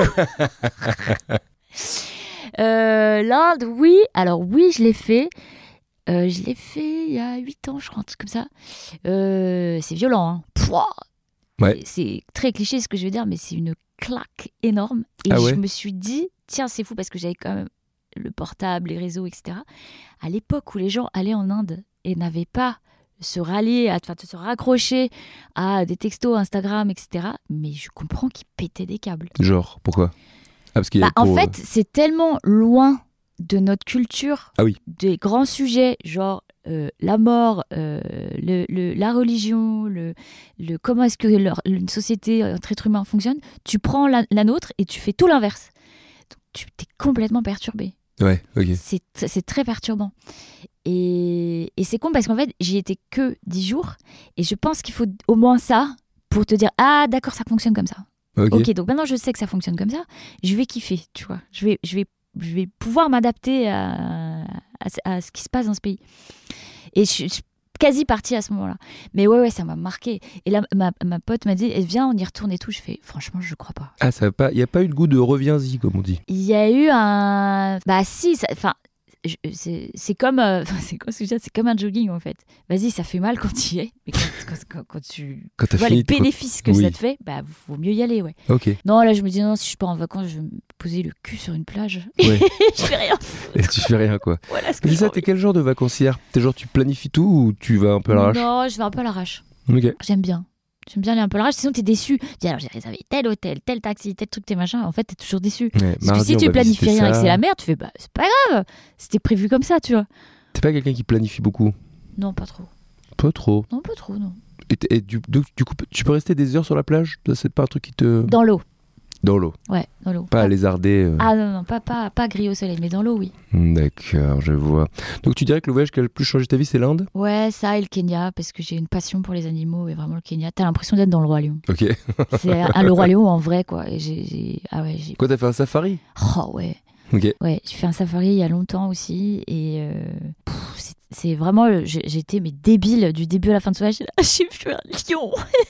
euh, L'Inde, oui. Alors oui, je l'ai fait. Euh, je l'ai fait il y a huit ans, je crois, un truc comme ça. Euh, c'est violent, hein. Pouah. Ouais. C'est très cliché ce que je veux dire, mais c'est une claque énorme. Et Ah ouais. je me suis dit, tiens, c'est fou parce que j'avais quand même le portable, les réseaux, et cetera. À l'époque où les gens allaient en Inde et n'avaient pas se rallier, à, enfin, se raccrocher à des textos, Instagram, et cetera. Mais je comprends qu'ils pétaient des câbles. Genre, pourquoi? Ah, parce qu'il y a Bah, en pour, fait, c'est tellement loin de notre culture, Ah oui. des grands sujets, genre euh, la mort, euh, le, le- la religion, le, le, comment est-ce que leur- une société entre êtres humains fonctionne. Tu prends la, la nôtre et tu fais tout l'inverse. Donc, tu t'es complètement perturbé. euh, Ouais, ok. C'est, c'est très perturbant. Et, et c'est con parce qu'en fait, j'y étais que dix jours. Et je pense qu'il faut au moins ça pour te dire, ah d'accord, ça fonctionne comme ça. Ok. Ok, donc maintenant je sais que ça fonctionne comme ça, je vais kiffer, tu vois. Je vais, je vais, je vais pouvoir m'adapter à, à, à ce qui se passe dans ce pays. Et je suis je suis quasi partie à ce moment-là. Mais ouais, ouais, ça m'a marqué. Et là, ma, ma pote m'a dit, eh, viens, on y retourne et tout. Je fais, franchement, je crois pas. Ah, ça a pas, il n'y a pas eu le goût de reviens-y, comme on dit. Il y a eu un... Bah si, ça- enfin... je- C'est c'est comme, euh, c'est quoi ce que je veux dire, c'est comme un jogging en fait. Vas-y, ça fait mal quand tu y es, mais quand, quand, quand- quand tu Quand t'as vois fini, les quand- bénéfices que oui. ça te fait, bah vaut mieux y aller, ouais. Ok. Non, là je me dis non, si je pars en vacances, je vais me poser le cul sur une plage. Ouais. Je fais rien. Et tu fais rien, quoi. Voilà ce que Mais j'ai ça, envie. t'es quel genre de vacancière? T'es genre, tu planifies tout ou tu vas un peu à l'arrache? Non, je vais un peu à l'arrache. Ok. J'aime bien. J'aime bien aller un peu à l'arrache, sinon t'es déçu. Tu dis alors j'ai réservé tel hôtel, tel taxi, tel truc, tes machins. En fait, t'es toujours déçu. Ouais, Parce que mardi, si on tu va planifies visiter rien et que ça. c'est la merde, tu fais bah c'est pas grave. C'était prévu comme ça, tu vois. T'es pas quelqu'un qui planifie beaucoup? Non, pas trop. Pas trop. Non, pas trop, non. Et, t- et du, du, du coup, tu peux rester des heures sur la plage? Ça, c'est pas un truc qui te... Dans l'eau. Dans l'eau. Ouais, dans l'eau. Pas à lézarder. euh. Ah non, non, pas, pas, pas gris au soleil, mais dans l'eau, oui. D'accord, je vois. Donc tu dirais que le voyage qui a le plus changé ta vie, c'est l'Inde? Ouais, ça et le Kenya, parce que j'ai une passion pour les animaux, et vraiment le Kenya. T'as l'impression d'être dans le Roi Lion. Ok. C'est un, le Roi Lion en vrai, quoi. Et j'ai, j'ai- Ah ouais, j'ai... Quoi, t'as fait un safari? Oh ouais. Ok. Ouais, j'ai fait un safari il y a longtemps aussi, et euh, pff, c'est, c'est vraiment... le- j'ai- J'étais mais débile du début à la fin de ce voyage. J'ai vu un lion.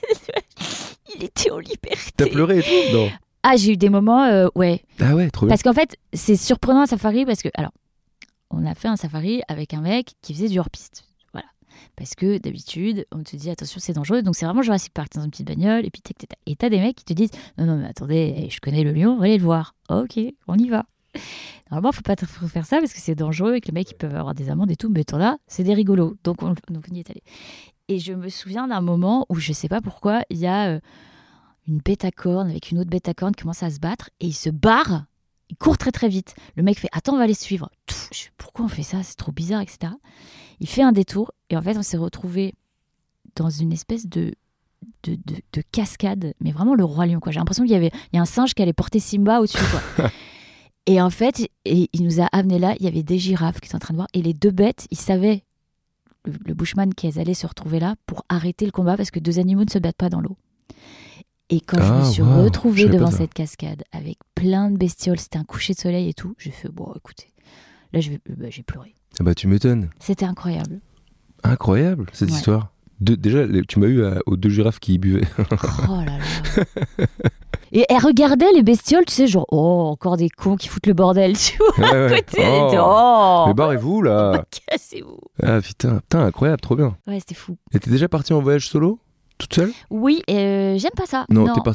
Il était en liberté. T'as pleuré et tout? Non. Ah, j'ai eu des moments, euh, ouais. Ah ouais, trop bien. Parce qu'en fait, c'est surprenant un safari parce que, alors, on a fait un safari avec un mec qui faisait du hors-piste. Voilà. Parce que d'habitude, on te dit attention, c'est dangereux. Donc c'est vraiment Jurassic Park dans une petite bagnole. Et puis tac, tac, tac. Et t'as des mecs qui te disent non, non, mais attendez, eh, je connais le lion, on va aller le voir. Ok, on y va. Normalement, faut pas faut faire ça parce que c'est dangereux et que les mecs ils peuvent avoir des amendes et tout. Mais t'en as, c'est des rigolos. Donc on, donc on y est allé. Et je me souviens d'un moment où je sais pas pourquoi, il y a. Euh, une bête à cornes avec une autre bête à cornes qui commence à se battre et il se barre, il court très très vite. Le mec fait attends, on va aller suivre. Pff, je- pourquoi on fait ça, c'est trop bizarre, et cetera. Il fait un détour et en fait on s'est retrouvé dans une espèce de, de, de, de cascade, mais vraiment le roi lion, quoi. J'ai l'impression qu'il y avait il y a un singe qui allait porter Simba au-dessus, quoi. Et en fait, et il nous a amené là, il y avait des girafes qui étaient en train de voir et les deux bêtes, ils savaient le, le bushman qu'elles allaient se retrouver là pour arrêter le combat parce que deux animaux ne se battent pas dans l'eau. Et quand je Ah, me suis wow, je retrouvée savais pas devant ça. cette cascade avec plein de bestioles, c'était un coucher de soleil et tout, j'ai fait bon, écoutez, là je vais, bah, j'ai pleuré. Ah bah tu m'étonnes. C'était incroyable. Incroyable cette Ouais. histoire. De- déjà, les- tu m'as eu à- aux deux girafes qui y buvaient. Oh là là. Et elle regardait les bestioles, tu sais, genre oh encore des cons qui foutent le bordel, tu vois. Ouais, ouais. Côté, elle Oh. était, oh, Mais barrez-vous là. cassez-vous. Ah putain, putain, incroyable, trop bien. Ouais, c'était fou. Et t'es déjà partie en voyage solo? Toute seule? Oui, euh, j'aime pas ça. Non, t'es partie où?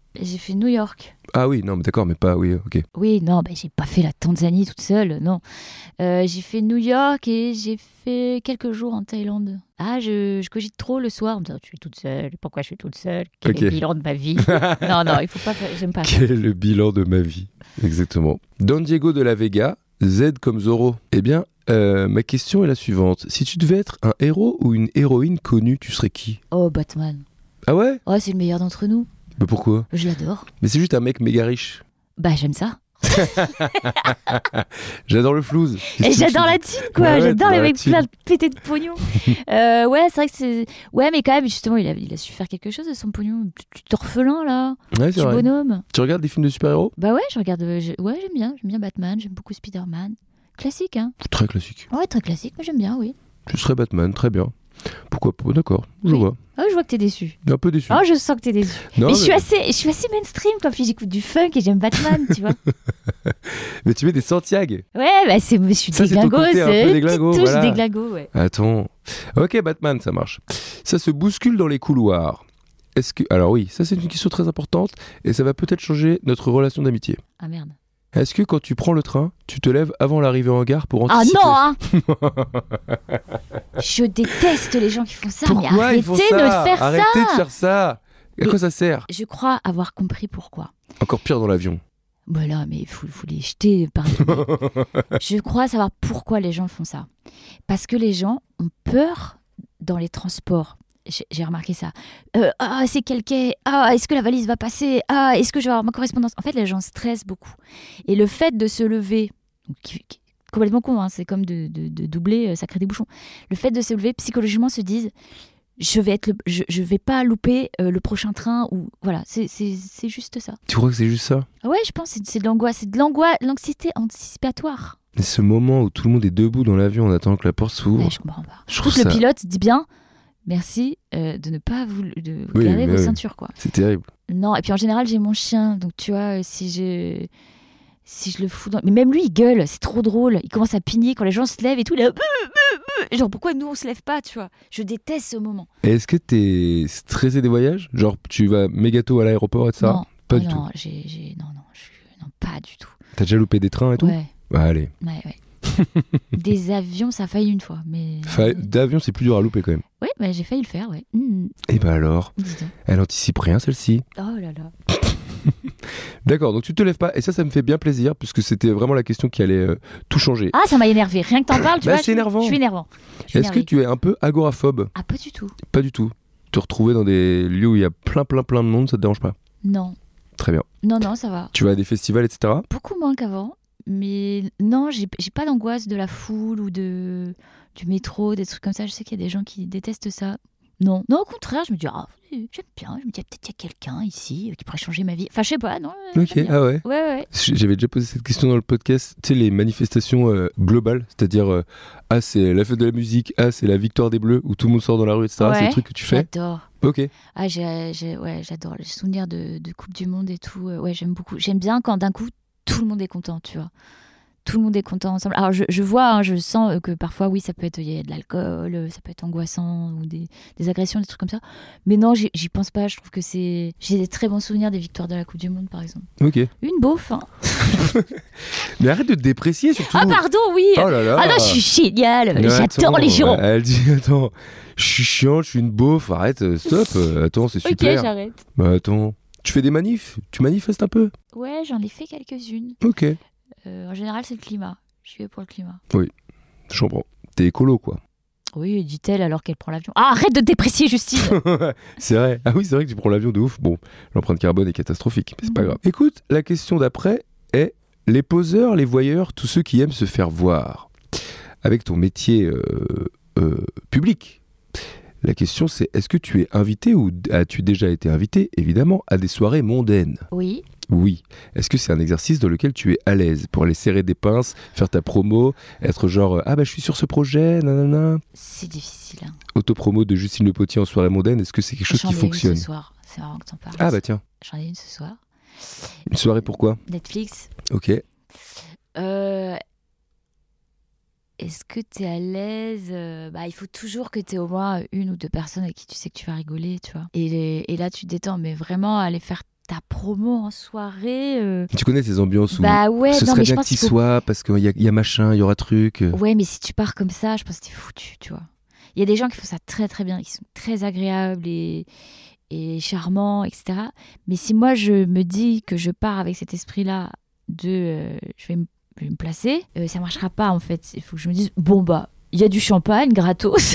J'ai fait New York. Ah oui, non, mais d'accord, mais pas, oui, ok. Oui, non, bah, j'ai pas fait la Tanzanie toute seule, non. Euh, j'ai fait New York et j'ai fait quelques jours en Thaïlande. Ah, je, je cogite trop le soir. En me disant, je suis toute seule. Pourquoi je suis toute seule? Quel Ok. est le bilan de ma vie? Non, non, il faut pas faire. J'aime pas. Quel est le bilan de ma vie? Exactement. Don Diego de la Vega, Z comme Zorro. Eh bien, euh, ma question est la suivante. Si tu devais être un héros ou une héroïne connue, tu serais qui? Oh, Batman. Ah ouais? Oh, c'est le meilleur d'entre nous. Mais pourquoi? Je l'adore. Mais c'est juste un mec méga riche. Bah, j'aime ça. J'adore le flouze. Et j'adore la thune, quoi. Ouais, ouais, j'adore t'adores les la mecs thune. plein de pétés de pognon. euh, ouais, c'est vrai que c'est. Ouais, mais quand même, justement, il a, il a su faire quelque chose de son pognon. Petit orphelin, là. Ouais, c'est Petit vrai. bonhomme. Tu regardes des films de super-héros? Bah ouais, je regarde. euh, je- Ouais, j'aime bien. J'aime bien Batman. J'aime beaucoup Spider-Man. Classique, hein. Très classique. Ouais, très classique, mais j'aime bien, oui. Tu serais Batman, très bien. Pourquoi pas? D'accord, je Oui. vois. Ah, je vois que t'es déçu. Un peu déçu. Oh, je sens que t'es déçu. Non, mais, je suis mais- assez, je suis assez mainstream comme fille. J'écoute du funk et j'aime Batman, tu vois. mais tu mets des Santiago. Ouais, bah c'est, je suis Ça, c'est ton déglingo, côté un peu c'est déglingo, petite touche voilà. déglingo, ouais. Attends. Ok, Batman, ça marche. Ça se bouscule dans les couloirs. Est-ce que... Alors oui, ça c'est une question très importante et ça va peut-être changer notre relation d'amitié. Ah merde. Est-ce que quand tu prends le train, tu te lèves avant l'arrivée en gare pour Ah anticiper? non, hein. Je déteste les gens qui font ça. Pourquoi mais arrêtez ils font de ça faire Arrêtez ça. de faire ça. À Mais- quoi ça sert? Je crois avoir compris pourquoi. Encore pire dans l'avion. Voilà, mais il faut, faut les jeter par les Je crois savoir pourquoi les gens font ça. Parce que les gens ont peur dans les transports. J'ai j'ai remarqué ça. Euh, ah, c'est quel quai? Ah, est-ce que la valise va passer? Ah, est-ce que je vais avoir ma correspondance? En fait, les gens stressent beaucoup. Et le fait de se lever, donc, qui- qui- complètement con, hein, c'est comme de, de- de doubler, euh, ça crée des bouchons. Le fait de se lever, psychologiquement, se disent, je vais être, le- je, je vais pas louper euh, le prochain train ou voilà, c'est c'est- c'est juste ça. Tu crois que c'est juste ça? Ouais, je pense, c'est c'est de l'angoisse, c'est de l'angoisse, l'anxiété anticipatoire. Et ce moment où tout le monde est debout dans l'avion en attendant que la porte s'ouvre. Ouais, je comprends pas. Je Je trouve trouve que le ça- pilote dit bien, merci euh, de ne pas vous de Oui, garder mais vos oui. ceintures, quoi. C'est terrible. Non, et puis en général, j'ai mon chien, donc tu vois, euh, si je si je le fous dans... Mais même lui, il gueule, c'est trop drôle. Il commence à pigner quand les gens se lèvent et tout. Il est là, Beuh, beuh, beuh. Genre, pourquoi nous, on se lève pas, tu vois? Je déteste ce moment. Et est-ce que t'es stressé des voyages? Genre, tu vas méga tôt à l'aéroport et tout ça? non, Pas oh du non, tout. j'ai, j'ai... Non, non, je... non, pas du tout. T'as déjà loupé des trains et tout? Ouais, Bah, allez. ouais, ouais. Des avions, ça a failli une fois, mais... Fa- D'avion, c'est plus dur à louper quand même. Oui, bah, j'ai failli le faire, ouais. Mmh, Et bah alors, dis donc. elle anticipe rien celle-ci. Oh là là. D'accord, donc tu te lèves pas. Et ça, ça me fait bien plaisir, puisque c'était vraiment la question qui allait euh, tout changer. Ah, ça m'a énervé. Rien que t'en parles, tu Bah, vois. c'est je- énervant. Je suis énervant. Je suis Est-ce que énervée. tu es un peu agoraphobe? Ah, pas du tout. Pas du tout. Te retrouver dans des lieux où il y a plein, plein, plein de monde, ça te dérange pas? Non. Très bien. Non, non, ça va. Tu vas à des festivals, et cetera. Beaucoup moins qu'avant. Mais non, j'ai j'ai pas d'angoisse de la foule ou de, du métro, des trucs comme ça. Je sais qu'il y a des gens qui détestent ça. Non, non, au contraire, je me dis, ah, j'aime bien. Je me dis, ah, peut-être qu'il y a quelqu'un ici qui pourrait changer ma vie. Enfin, je sais pas, non. euh, Ok, j'aime bien. ah ouais. Ouais, ouais. J'avais déjà posé cette question dans le podcast. Tu sais, les manifestations euh, globales, c'est-à-dire, euh, ah, c'est la fête de la musique, ah, c'est la victoire des Bleus, où tout le monde sort dans la rue, et cetera. C'est Ouais, des trucs que tu fais? J'adore. Ok. Ah, j'ai, j'ai- ouais, j'adore les souvenirs de, de Coupe du Monde et tout. Euh, Ouais, j'aime beaucoup. J'aime bien quand d'un coup, tout le monde est content, tu vois. Tout le monde est content ensemble. Alors, je, je vois, hein, je sens euh, que parfois, oui, ça peut être, il y a de l'alcool, euh, ça peut être angoissant, ou des, des agressions, des trucs comme ça. Mais non, j'y, j'y pense pas. Je trouve que c'est. J'ai des très bons souvenirs des victoires de la Coupe du Monde, par exemple. Ok. Une beauf, hein. Mais arrête de te déprécier surtout. Ah, pardon, oui. Oh là là. Ah non, je suis géniale. Mais J'adore attends, les gens. Elle dit, attends, je suis chiante, je suis une beauf, arrête, euh, stop. euh, Attends, c'est Ok, super. j'arrête. Bah attends, tu fais des manifs? Tu manifestes un peu? Ouais, j'en ai fait quelques-unes. Ok. Euh, en général, c'est le climat. Je suis pour le climat. Je comprends. T'es écolo, quoi. Oui, dit-elle alors qu'elle prend l'avion. Ah, arrête de te déprécier, Justine. C'est vrai. Ah oui, c'est vrai que tu prends l'avion de ouf. Bon, l'empreinte carbone est catastrophique, mais c'est pas grave. Écoute, la question d'après est les poseurs, les voyeurs, tous ceux qui aiment se faire voir. Avec ton métier euh, euh, public, la question c'est est-ce que tu es invité ou as-tu déjà été invité, évidemment, à des soirées mondaines? Oui. Oui. Est-ce que c'est un exercice dans lequel tu es à l'aise pour aller serrer des pinces, faire ta promo, être genre euh, ah bah je suis sur ce projet, nanana. C'est difficile. Hein. Autopromo de Justine Le Potier en soirée mondaine, est-ce que c'est quelque chose J'en qui ai fonctionne? une ce soir. C'est marrant que t'en parles. Ah bah tiens, J'en ai une ce soir. une soirée pourquoi? Netflix. Ok. Euh, Est-ce que t'es à l'aise? Euh, Bah, il faut toujours que t'aies au moins une ou deux personnes avec qui tu sais que tu vas rigoler, tu vois. Et, les- et là, tu te détends, mais vraiment aller faire ta promo en soirée. Euh... Tu connais ces ambiances où bah ouais, ce non, serait mais bien je que tu y faut... sois parce qu'il y a, y a machin, il y aura truc. Ouais, mais si tu pars comme ça, je pense que t'es foutu, tu vois. Il y a des gens qui font ça très très bien, qui sont très agréables et, et charmants, et cetera. Mais si moi je me dis que je pars avec cet esprit-là de euh, je vais me, je vais me placer, euh, ça marchera pas en fait. Il faut que je me dise bon bah il y a du champagne gratos.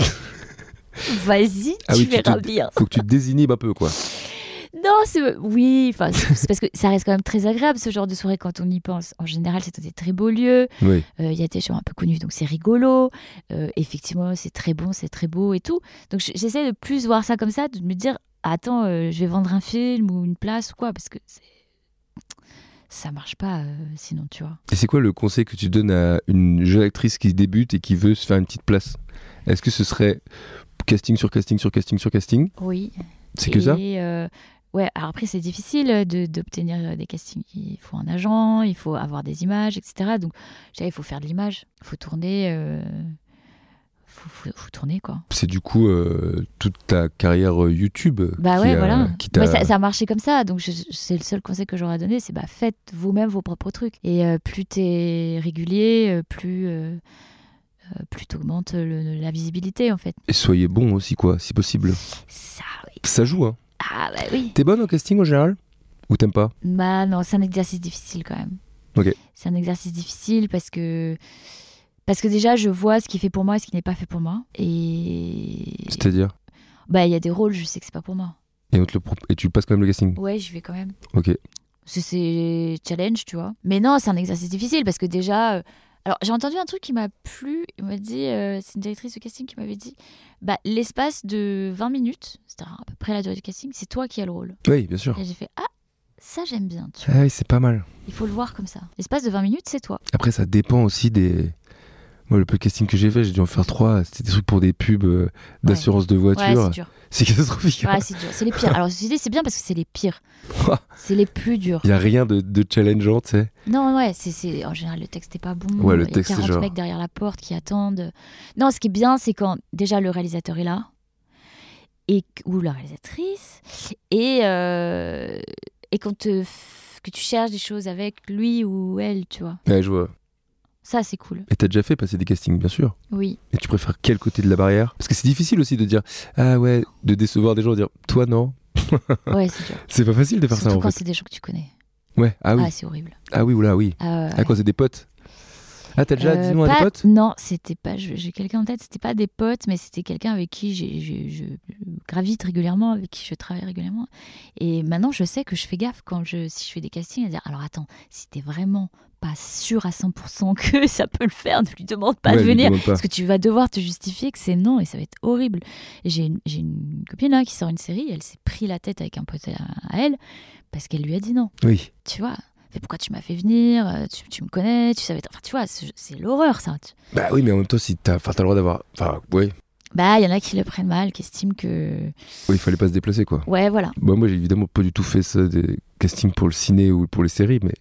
Vas-y, ah tu oui, verras te, bien. Faut que tu te désinhibes un peu quoi. Non, c'est oui, enfin c'est, c'est parce que ça reste quand même très agréable ce genre de soirée quand on y pense. En général, c'est dans des très beaux lieux. Il oui. euh, y a des gens un peu connus, donc c'est rigolo. Euh, effectivement, c'est très bon, c'est très beau et tout. Donc j'essaie de plus voir ça comme ça, de me dire attends, euh, je vais vendre un film ou une place ou quoi, parce que c'est... ça marche pas euh, sinon, tu vois. Et c'est quoi le conseil que tu donnes à une jeune actrice qui débute et qui veut se faire une petite place? Est-ce que ce serait casting sur casting sur casting sur casting? Oui. C'est et, que ça euh, Ouais, alors après, c'est difficile de, d'obtenir des castings. Il faut un agent, il faut avoir des images, et cetera. Donc, je dirais, il faut faire de l'image. Il faut tourner. Euh... Faut, faut, faut tourner, quoi. C'est du coup euh, toute ta carrière YouTube bah qui, ouais, a, voilà. qui t'a... Ouais, ça, ça a marché comme ça. Donc, je, c'est le seul conseil que j'aurais à donner. C'est bah, faites vous-même vos propres trucs. Et euh, plus t'es régulier, euh, plus... Euh... plus t'augmentes le, la visibilité en fait. Et soyez bon aussi quoi, si possible. Ça oui. Ça joue hein. Ah bah oui. T'es bonne au casting en général? Ou t'aimes pas? Bah non, c'est un exercice difficile quand même. Ok. C'est un exercice difficile parce que parce que déjà je vois ce qui est fait pour moi et ce qui n'est pas fait pour moi. Et c'est-à-dire? Bah il y a des rôles, je sais que c'est pas pour moi. Et, on te le pro... et tu passes quand même le casting? Ouais, j'y vais quand même. Ok. C'est, c'est challenge, tu vois. Mais non, c'est un exercice difficile parce que déjà... Euh... Alors, j'ai entendu un truc qui m'a plu. Il m'a dit, euh, c'est une directrice de casting qui m'avait dit, bah, l'espace de vingt minutes, c'est-à-dire à peu près la durée du casting, c'est toi qui as le rôle. Oui, bien sûr. Et j'ai fait, ah, ça j'aime bien, tu vois. Ah oui, c'est pas mal. Il faut le voir comme ça. L'espace de vingt minutes, c'est toi. Après, ça dépend aussi des... Moi, le peu de casting que j'ai fait, j'ai dû en faire trois. C'était des trucs pour des pubs euh, d'assurance ouais. de voiture. Ouais, c'est dur. C'est catastrophique. Ouais, c'est dur. C'est les pires. Alors, ceci dit, c'est bien parce que c'est les pires. C'est les plus durs. Il n'y a rien de, de challengeant, tu sais. Non, ouais, c'est, c'est... en général, le texte n'est pas bon. Ouais, le Il y a texte, quarante c'est genre... mecs derrière la porte qui attendent. Non, ce qui est bien, c'est quand déjà le réalisateur est là, et... ou la réalisatrice, et, euh... et quand te... que tu cherches des choses avec lui ou elle, tu vois. Ouais, je vois. Ça, c'est cool. Et t'as déjà fait passer des castings, bien sûr. Oui. Et tu préfères quel côté de la barrière? Parce que c'est difficile aussi de dire, ah ouais, de décevoir des gens, de dire, toi non. Ouais, c'est dur. C'est pas facile de faire Surtout ça en quand fait. c'est des gens que tu connais. Ouais, ah oui. Ah, c'est horrible. Ah oui, oula, oui. Ah, ouais. Ah quoi, c'est des potes? Ah, t'as déjà Euh, dit non à pas- des potes? Non, c'était pas. je- J'ai quelqu'un en tête. C'était pas des potes, mais c'était quelqu'un avec qui j'ai, j'ai- je gravite régulièrement, avec qui je travaille régulièrement. Et maintenant, je sais que je fais gaffe quand je, si je fais des castings, à dire alors attends, si t'es vraiment pas sûr à cent pour cent que ça peut le faire, ne lui demande pas Ouais, de lui venir, demande pas. parce que tu vas devoir te justifier que c'est non et ça va être horrible. Et j'ai une, j'ai une copine là qui sort une série, elle s'est pris la tête avec un pote à, à elle parce qu'elle lui a dit non. Oui. Tu vois. Mais pourquoi tu m'as fait venir, tu, tu me connais, tu savais. Enfin, tu vois, c'est, c'est l'horreur, ça. Tu- Bah oui, mais en même temps, si t'as, enfin, t'as le droit d'avoir. Enfin, ouais. Bah, il y en a qui le prennent mal, qui estiment que. Oui, il fallait pas se déplacer, quoi. Ouais, voilà. Bah, moi, j'ai évidemment pas du tout fait ça, des castings pour le ciné ou pour les séries, mais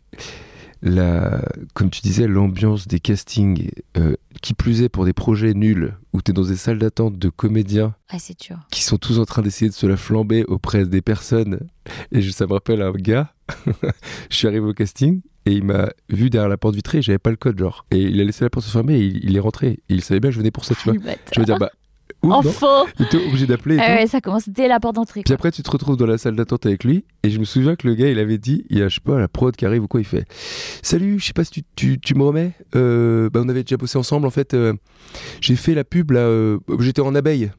la, comme tu disais, l'ambiance des castings, euh, qui plus est pour des projets nuls, où t'es dans des salles d'attente de comédiens Ouais, c'est dur. qui sont tous en train d'essayer de se la flamber auprès des personnes. Et je, ça me rappelle un gars, je suis arrivé au casting, et il m'a vu derrière la porte vitrée, et j'avais pas le code, genre. Et il a laissé la porte se fermer, et il, il est rentré. Et il savait bien que je venais pour ça, tu vois. Le bâtard. Je veux dire, bah, ouf, non Enfant. Il était obligé d'appeler et Ah tout. ouais, ça commence dès la porte d'entrée. Puis Quoi. après, tu te retrouves dans la salle d'attente avec lui. Et je me souviens que le gars, il avait dit, il y a, je sais pas, la prod qui arrive ou quoi, il fait salut, je sais pas si tu, tu, tu me remets. Euh, bah, on avait déjà bossé ensemble, en fait. Euh, j'ai fait la pub, là. Euh, j'étais en abeille.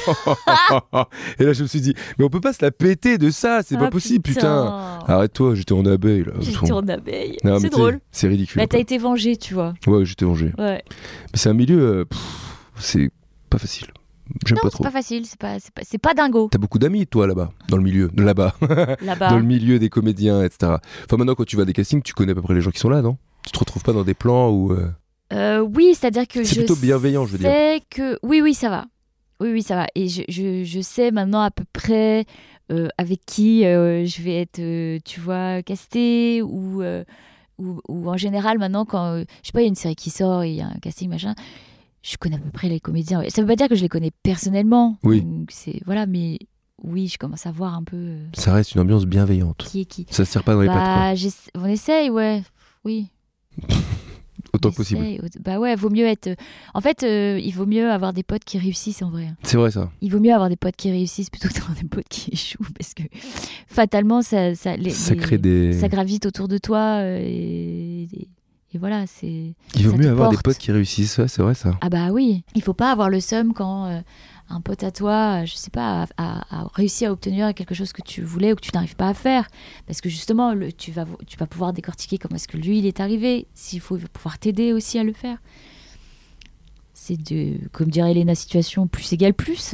Et là, je me suis dit, mais on peut pas se la péter de ça, c'est Ah, pas possible, putain. Arrête-toi, j'étais en abeille, là. J'étais en abeille. Non, mais C'est tu sais, drôle. C'est ridicule. Bah, t'as quoi. été vengé, tu vois. Ouais, j'étais vengé. Ouais. Mais c'est un milieu, euh, pff, c'est pas facile. J'aime Non, pas c'est trop. pas facile, c'est pas, c'est pas, c'est pas dingo. T'as beaucoup d'amis, toi, là-bas, dans le milieu, là-bas, Là-bas. dans le milieu des comédiens, et cetera. Enfin, maintenant, quand tu vas à des castings, tu connais à peu près les gens qui sont là, non? Tu te retrouves pas dans des plans où. Euh... Euh, oui, c'est-à-dire que C'est je plutôt bienveillant, je veux dire. sais que oui, oui, ça va. Oui, oui, ça va. Et je, je, je sais maintenant à peu près euh, avec qui euh, je vais être, euh, tu vois, castée ou, euh, ou, ou en général maintenant quand euh, je sais pas, il y a une série qui sort, il y a un casting machin, je connais à peu près les comédiens. Ça veut pas dire que je les connais personnellement. Oui. Donc, c'est voilà, mais oui, je commence à voir un peu euh, Ça reste une ambiance bienveillante. qui est qui. Ça se tire pas dans les pattes, Bah, j'essa- on essaye, ouais. Oui. quoi. Autant on que possible. essaye. Au- Bah ouais, vaut mieux être. En fait, euh, il vaut mieux avoir des potes qui réussissent en vrai. C'est vrai, ça. Il vaut mieux avoir des potes qui réussissent plutôt que d'avoir des potes qui échouent parce que fatalement, ça, ça, les- Ça les- crée des... ça gravite autour de toi euh, et, et, et voilà, c'est. Il vaut ça mieux te avoir des porte. potes qui réussissent, ouais, c'est vrai, ça. Ah bah oui, il faut pas avoir le seum quand euh, un pote à toi, euh, je sais pas, a, a- a réussi à obtenir quelque chose que tu voulais ou que tu n'arrives pas à faire. Parce que justement, le, tu, vas, vo- tu vas pouvoir décortiquer comment est-ce que lui, il est arrivé. S'il faut, il va pouvoir t'aider aussi à le faire. C'est de, comme dirait Elena Situation, plus égale plus.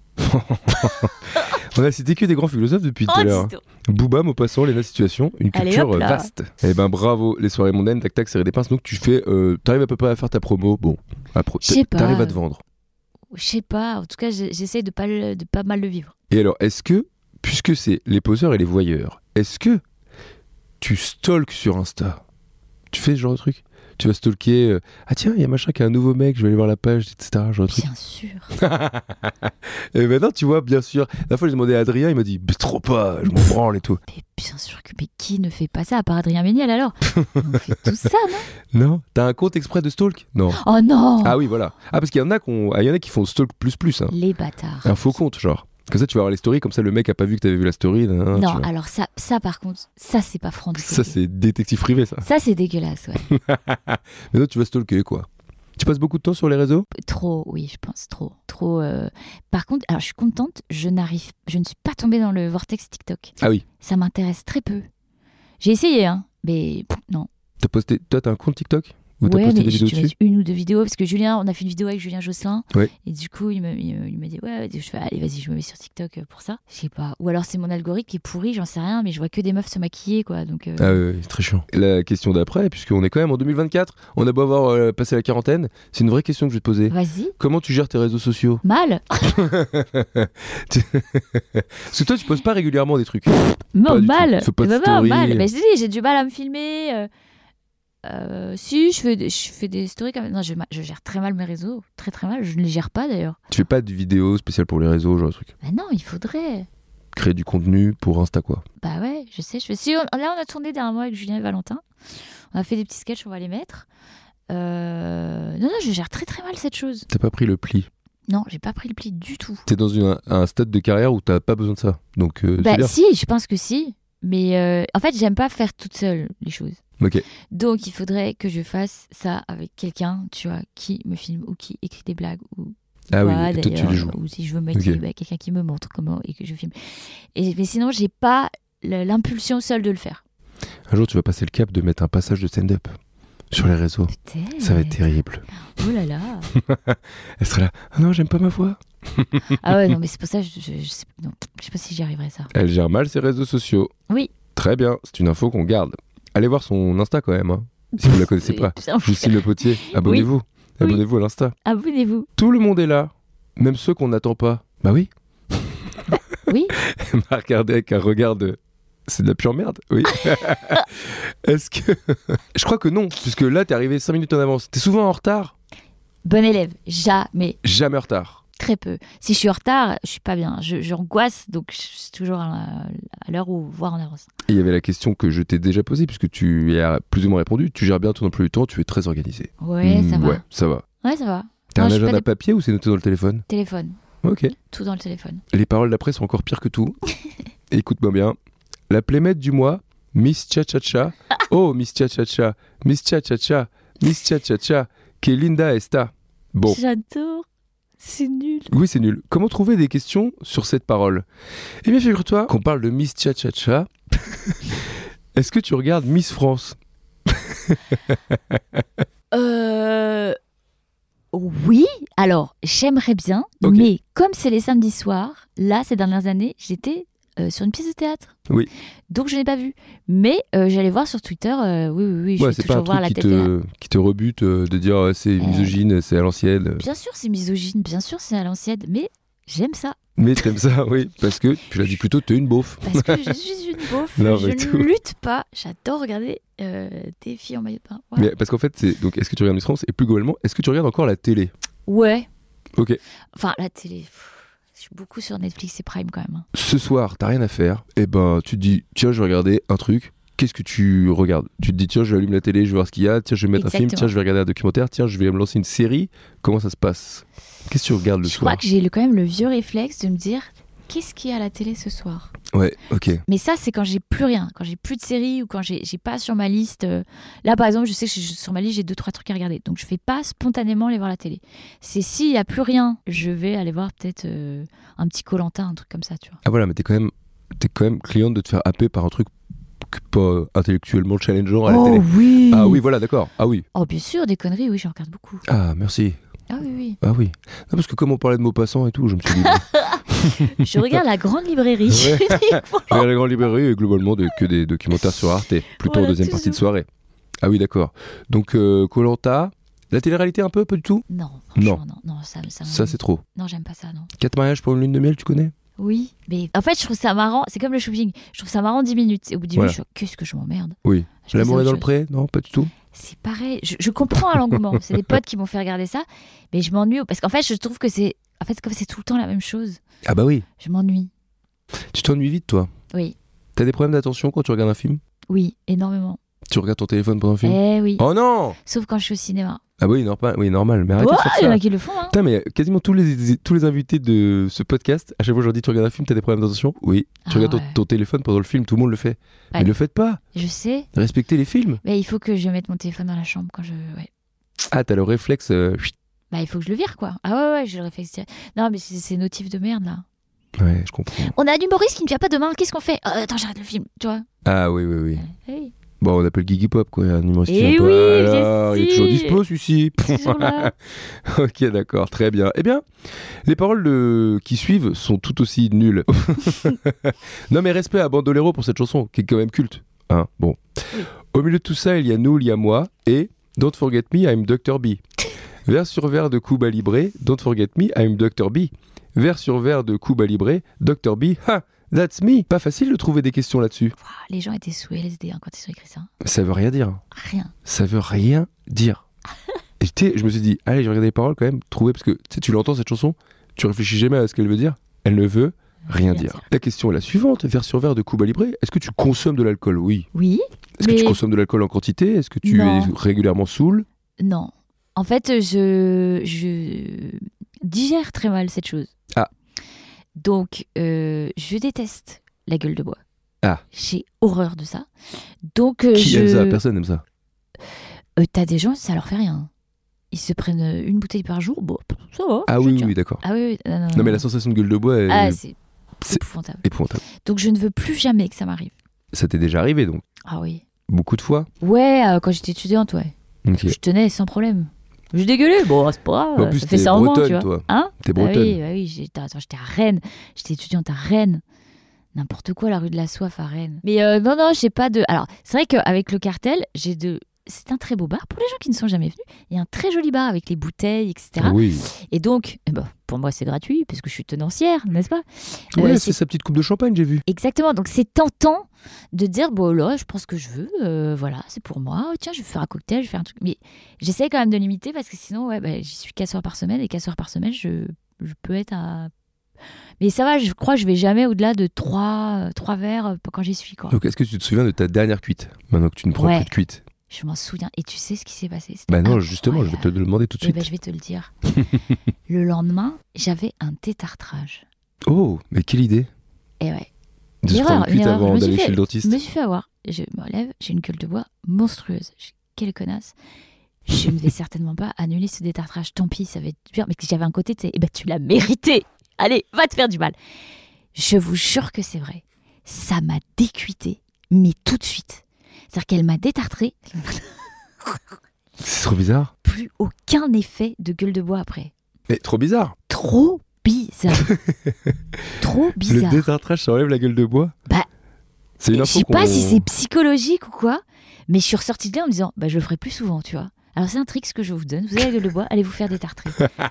On a cité que des grands philosophes depuis tout à l'heure. dis donc. Booba, Maupassant, Léna Situation, une Allez, culture hop euh, là. vaste. Eh ben bravo, les soirées mondaines, tac tac, serrer des pinces. Donc tu fais, euh, t'arrives à peu près à faire ta promo. Bon, à pro- Je sais pas. t'arrives à te vendre. Je sais pas, en tout cas, j'ai- j'essaie de pas, le- de pas mal le vivre. Et alors, est-ce que, puisque c'est les poseurs et les voyeurs, est-ce que tu stalks sur Insta? Tu fais ce genre de truc? Tu vas stalker, euh, ah tiens, il y a machin qui a un nouveau mec, je vais aller voir la page, et cetera. Genre de truc. Bien sûr. Et maintenant, tu vois, bien sûr. La fois, j'ai demandé à Adrien, il m'a dit, bah, trop pas, je m'en branle et tout. Mais bien sûr que mais qui ne fait pas ça à part Adrien Méniel alors? On fait tout ça, non? Non? T'as un compte exprès de stalk? Non. Oh non! Ah oui, voilà. Ah, parce qu'il y en a, qu'on- ah, il y en a qui font stalk plus plus. Hein. Les bâtards. Un faux compte, genre. Comme ça, tu vas avoir les stories, comme ça, le mec a pas vu que t'avais vu la story. nan, nan, Non, tu vois. alors ça, ça par contre, ça c'est pas franc du Ça, côté. c'est détective privé, ça. Ça c'est dégueulasse, ouais. Mais non, tu vas stalker, quoi. Tu passes beaucoup de temps sur les réseaux? Trop, oui, je pense, trop. Trop. euh. Par contre, alors je suis contente, je n'arrive, je ne suis pas tombée dans le vortex TikTok. Ah oui. Ça m'intéresse très peu. J'ai essayé, hein, mais pff, non. T'as posté... Toi, t'as un compte TikTok? Ou t'as Ouais, posté mais des vidéos je mets dessus? une ou deux vidéos parce que Julien, on a fait une vidéo avec Julien Josselin. Ouais. Et du coup, il me, il me- il m'a dit ouais, je fais allez, vas-y, je me mets sur TikTok pour ça. Je sais pas. Ou alors c'est mon algorithme qui est pourri, j'en sais rien, mais je vois que des meufs se maquiller, quoi. Donc. euh, Ah oui, oui, c'est très chiant. La question d'après, puisqu'on est quand même en deux mille vingt-quatre, on a beau avoir euh, passé la quarantaine, c'est une vraie question que je vais te poser. Vas-y. Comment tu gères tes réseaux sociaux? Mal. Tu- Parce que toi, tu poses pas régulièrement des trucs. Non, du tout. mal. Tu fais pas de Eh ben, story. mal. Ben, je te dis, j'ai du mal à me filmer. euh, euh, si, je fais, des, je fais des stories quand même. Non, je, ma- je gère très mal mes réseaux. Très, très mal. Je ne les gère pas d'ailleurs. Tu fais pas de vidéos spéciales pour les réseaux, genre de trucs. Ben non, il faudrait. Créer du contenu pour Insta, quoi. Bah ouais, je sais. Je fais... si, on- là, on a tourné dernièrement avec Julien et Valentin. On a fait des petits sketchs, on va les mettre. Euh, Non, non, je gère très très mal cette chose. T'as pas pris le pli. Non, j'ai pas pris le pli du tout. T'es dans une- un stade de carrière où t'as pas besoin de ça. Donc, euh, Bah c'est bien. si, je pense que si. Mais euh, en fait, j'aime pas faire toute seule les choses. Ok. Donc, il faudrait que je fasse ça avec quelqu'un, tu vois, qui me filme ou qui écrit des blagues ou Ah oui, quoi, et toi, tu d'ailleurs, les joues. ou si je veux me maquiller, Ok. bah, quelqu'un qui me montre comment et que je filme. Et, mais sinon, j'ai pas le- l'impulsion seule de le faire. Un jour, tu vas passer le cap de mettre un passage de stand-up sur les réseaux. Peut-être. Ça va être terrible. Oh là là. Elle sera là. Ah non, j'aime pas ma voix. Ah ouais, non, mais c'est pour ça, je, je, je sais, non, je sais pas si j'y arriverai ça. Elle gère mal ses réseaux sociaux. Oui. Très bien, c'est une info qu'on garde. Allez voir son Insta quand même, hein, si vous la connaissez pas. Bien fait. Lucille Le Potier, abonnez-vous. Oui. Abonnez-vous à l'Insta. Abonnez-vous. Tout le monde est là, même ceux qu'on n'attend pas. Bah oui. Oui. Elle m'a regardé avec un regard de... C'est de la pure merde, oui. Est-ce que... Je crois que non, puisque là, t'es arrivé cinq minutes en avance. T'es souvent en retard? Bon élève. Jamais. Jamais en retard. Très peu. Si je suis en retard, je suis pas bien. Je, j'angoisse, donc je suis toujours à, à l'heure ou voire en avance. Et il y avait la question que je t'ai déjà posée, puisque tu y as plus ou moins répondu. Tu gères bien ton emploi du temps, tu es très organisé. Ouais, ça Mm, va. Ouais, ça va. Ouais, ça va. T'as Non, un je suis pas agenda des- papier ou c'est noté dans le téléphone? Téléphone. Ok. Tout dans le téléphone. Les paroles d'après sont encore pires que tout. Écoute-moi bien. La playmate du mois, Miss Cha-Cha-Cha. Oh, Miss Cha-Cha-Cha. Miss Cha-Cha-Cha. Miss Cha-Cha-Cha. Que linda esta. Bon. J'adore. C'est nul. Oui, c'est nul. Comment trouver des questions sur cette parole? Eh bien, figure-toi qu'on parle de Miss Cha-Cha-Cha. Est-ce que tu regardes Miss France? Euh... Oui. Alors, j'aimerais bien, Ok. mais comme c'est les samedis soirs, là, ces dernières années, j'étais euh, sur une pièce de théâtre. Oui. Donc, je n'ai pas vu. Mais euh, j'allais voir sur Twitter. euh, oui, oui, oui. Je Ouais, vais c'est pas toujours un voir la truc qui tête. de la- te, qui te rebute euh, de dire euh, c'est misogyne, c'est à l'ancienne. Bien sûr, c'est misogyne. Bien sûr, c'est à l'ancienne. Mais j'aime ça. Mais t'aimes ça, oui, parce que tu l'as dit plus tôt, t'es une beauf. Parce que je suis une beauf. Non, je mais ne tout. lutte pas. J'adore regarder euh, des filles en maillot de bain. Voilà. Mais parce qu'en fait, c'est donc est-ce que tu regardes Miss France et plus globalement, est-ce que tu regardes encore la télé? Ouais. Ok. Enfin, la télé. pff, Je suis beaucoup sur Netflix et Prime quand même. Ce soir, t'as rien à faire. Et ben, tu te dis, tiens, je vais regarder un truc. Qu'est-ce que tu regardes ? Tu te dis, tiens, je vais allumer la télé, je vais voir ce qu'il y a. Tiens, je vais mettre Exactement. un film. Tiens, je vais regarder un documentaire. Tiens, je vais me lancer une série. Comment ça se passe ? Qu'est-ce que tu regardes le Je soir ? crois que j'ai le- quand même le vieux réflexe de me dire qu'est-ce qu'il y a à la télé ce soir ? Ouais, ok. Mais ça, c'est quand j'ai plus rien, quand j'ai plus de séries ou quand j'ai, j'ai pas sur ma liste. euh, Là, par exemple, je sais que je- sur ma liste, j'ai deux, trois trucs à regarder. Donc, je fais pas spontanément aller voir la télé. C'est s'il y a plus rien, je vais aller voir peut-être euh, un petit Koh-Lanta, un truc comme ça, tu vois. Ah voilà, mais t'es quand même, t'es quand même cliente de te faire happer par un truc que- pas intellectuellement challengeant à la télé. oui Ah oui, voilà, d'accord. Ah oui. Oh, bien sûr, des conneries, oui, j'en regarde beaucoup. Ah, merci. Ah oui, oui. Ah oui. Non, parce que comme on parlait de mots passants et tout, je me suis dit... bon, Je regarde la grande librairie. Ouais. uniquement. je regarde la grande librairie et globalement de- que des documentaires sur Arte, plutôt Voilà, en deuxième toujours. partie de soirée. Ah oui, d'accord. Donc, euh, Koh-Lanta, la télé-réalité un peu, pas du tout ? Non, franchement, non. Non, ça, ça, Ça, c'est trop. Non, j'aime pas ça, non. Quatre mariages pour une lune de miel, tu connais ? Oui, mais en fait, je trouve ça marrant. C'est comme le shopping. Je trouve ça marrant dix minutes. Et au bout de dix Voilà. minutes, je suis qu'est-ce que je m'emmerde. Oui. Je passe à L'amour est autre dans le chose. pré ? Non, pas du tout. C'est pareil. Je, je comprends un l'engouement. C'est des potes qui m'ont fait regarder ça. Mais je m'ennuie. Parce qu'en fait, je trouve que c'est. En fait, comme c'est tout le temps la même chose, Ah bah oui. je m'ennuie. Tu t'ennuies vite, toi. Oui, T'as des problèmes d'attention quand tu regardes un film ? oui, énormément. Tu regardes ton téléphone pendant un film ? Eh oui. Oh non ! Sauf quand je suis au cinéma. Ah bah oui, normal, oui, normal. Mais arrête Ouais, de faire il y en ça. a qui le font, hein. Putain, mais quasiment tous les, tous les invités de ce podcast, à chaque fois que je leur dis tu regardes un film, t'as des problèmes d'attention ? Oui. Tu Ah regardes ton, ouais. ton téléphone pendant le film, tout le monde le fait. Mais Ouais. ne le faites pas. Je sais. Respectez les films. Mais il faut que je mette mon téléphone dans la chambre quand je. Ouais. Ah, t'as le réflexe. euh, chut. Bah, il faut que je le vire, quoi. Ah ouais, ouais, j'ai le réflexe. direct. Non, mais c'est ces notifs de merde, là. Ouais, je comprends. On a un humoriste qui ne vient pas demain. Qu'est-ce qu'on fait ? Euh, Attends, j'arrête le film, tu vois. Ah oui, oui, oui. Eh oui. Bon, on appelle Guigui Pop, quoi. Un humoriste qui Eh vient pas. oui, bien Alors, il est toujours sûr. dispo, celui-ci. Toujours là. Ok, d'accord, très bien. Eh bien, les paroles de- qui suivent sont tout aussi nulles. Non, mais respect à Bandolero pour cette chanson, qui est quand même culte. Hein, bon. Oui. Au milieu de tout ça, il y a nous, il y a moi, et Don't Forget Me, I'm docteur B. Vers sur vers de Cuba Libre, Don't Forget Me, I'm docteur B. Vers sur vers de Cuba Libre, docteur B, ha, that's me. Pas facile de trouver des questions là-dessus. Ouah, les gens étaient sous L S D hein, quand ils ont écrit ça. Ça veut rien dire. Rien. Ça veut rien dire. Et tu sais, je me suis dit, allez, je vais regarder les paroles quand même, trouver, parce que tu sais, tu l'entends cette chanson, tu réfléchis jamais à ce qu'elle veut dire, elle ne veut rien, Rien dire. dire. La question est la suivante, vers sur vers de Cuba Libre, est-ce que tu consommes de l'alcool ? Oui. Oui. Est-ce Mais- que tu consommes de l'alcool en quantité ? Est-ce que tu Non. es régulièrement saoul ? Non. En fait, je, je digère très mal cette chose. Ah. Donc, euh, je déteste la gueule de bois. Ah. J'ai horreur de ça. Donc, euh, Qui je... aime ça ? Personne n'aime ça. Euh, T'as des gens, ça leur fait rien. Ils se prennent euh, une bouteille par jour. Bon, ça va. Ah je oui, tiens. oui, d'accord. Ah oui, oui. Non, non, Non, mais la sensation de gueule de bois, elle- Ah, c'est c'est épouvantable. épouvantable. Donc, je ne veux plus jamais que ça m'arrive. Ça t'est déjà arrivé, donc ? Ah oui. Beaucoup de fois ? Ouais, euh, quand j'étais étudiante, ouais. Ok. Je tenais sans problème. Je dégueulais, bon, c'est pas grave. En plus, ça fait t'es ça en moins, bretonne, tu vois. toi. Hein T'es Bah bretonne. oui, bah oui, j'étais, attends, j'étais à Rennes. J'étais étudiante à Rennes. N'importe quoi, la rue de la Soif à Rennes. Mais euh, non, non, j'ai pas de. Alors, c'est vrai qu'avec le cartel, j'ai de. C'est un très beau bar. Pour les gens qui ne sont jamais venus, il y a un très joli bar avec les bouteilles, et cetera. Ah oui. Et donc, eh ben, pour moi, c'est gratuit, parce que je suis tenancière, n'est-ce pas Ouais, Euh, c'est c'est- sa petite coupe de champagne, j'ai vu. Exactement. Donc, c'est tentant de dire, bon, là, je prends ce que je veux, euh, voilà, c'est pour moi. Tiens, je vais faire un cocktail, je vais faire un truc. Mais j'essaie quand même de limiter, parce que sinon, ouais, bah, j'y suis qu'à soir par semaine, et qu'à soir par semaine, je, je peux être à. Mais ça va, je crois que je vais jamais au-delà de trois, trois verres euh, quand j'y suis, quoi. Donc, est-ce que tu te souviens de ta dernière cuite ? Maintenant que tu ne prends Ouais. plus de cuite. Je m'en souviens. Et tu sais ce qui s'est passé? C'était Bah non, incroyable. justement, je vais te le demander tout de Eh suite. ben, je vais te le dire. Le lendemain, j'avais un détartrage. Oh, mais quelle idée Et ouais. de se Une prendre erreur, une une cuite erreur. Je avant me suis d'aller fait- chez le dentiste. Je me suis fait avoir. Je me relève, j'ai une gueule de bois monstrueuse. Je- Quelle connasse. Je ne vais certainement pas annuler ce détartrage. Tant pis, ça va être dur. Mais que j'avais un côté, tu sais, eh ben, tu l'as mérité. Allez, va te faire du mal. Je vous jure que c'est vrai. Ça m'a décuité, mais tout de suite. C'est-à-dire qu'elle m'a détartré. C'est trop bizarre. Plus aucun effet de gueule de bois après. Mais trop bizarre. Trop bizarre. Trop bizarre. Le détartrage, ça enlève la gueule de bois. Bah, c'est une je info sais pas qu'on- si c'est psychologique ou quoi, mais je suis ressortie de là en me disant, bah, je le ferai plus souvent, tu vois. Alors c'est un trick que je vous donne. Vous avez la gueule de bois, allez vous faire détartrer.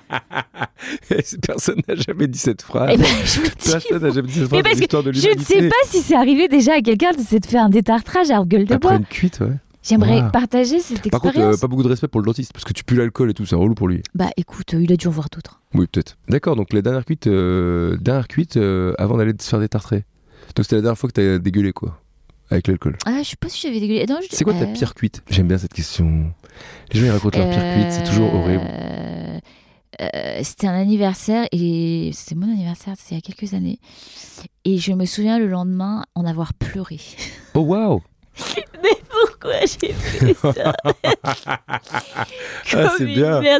Personne n'a jamais dit cette phrase. Et ben, je vous le dis. Personne n'a jamais dit cette Mais phrase dans parce l'histoire de que je ne l'humanité. sais pas si c'est arrivé déjà à quelqu'un de se faire un détartrage à gueule de Après bois. une cuite, ouais. J'aimerais Wow. partager cette Par contre, expérience. euh, pas beaucoup de respect pour le dentiste parce que tu pues l'alcool et tout, c'est relou pour lui. Bah écoute, euh, il a dû en voir d'autres. Oui, peut-être. D'accord, donc la dernière cuite, euh, dernière cuite euh, avant d'aller se faire détartrer. Donc c'était la dernière fois que t'as dégueulé, quoi, avec l'alcool. Ah, je sais pas si j'avais dégueulé. Non, je- C'est quoi ta euh, pire cuite? J'aime bien cette question. Les gens ils racontent leur pire cuite, c'est toujours euh, horrible. euh, C'était un anniversaire et c'était mon anniversaire, c'était il y a quelques années. Et je me souviens le lendemain en avoir pleuré. Oh waouh! Mais pourquoi j'ai fait ça? Ah, Comme c'est une bien. merde.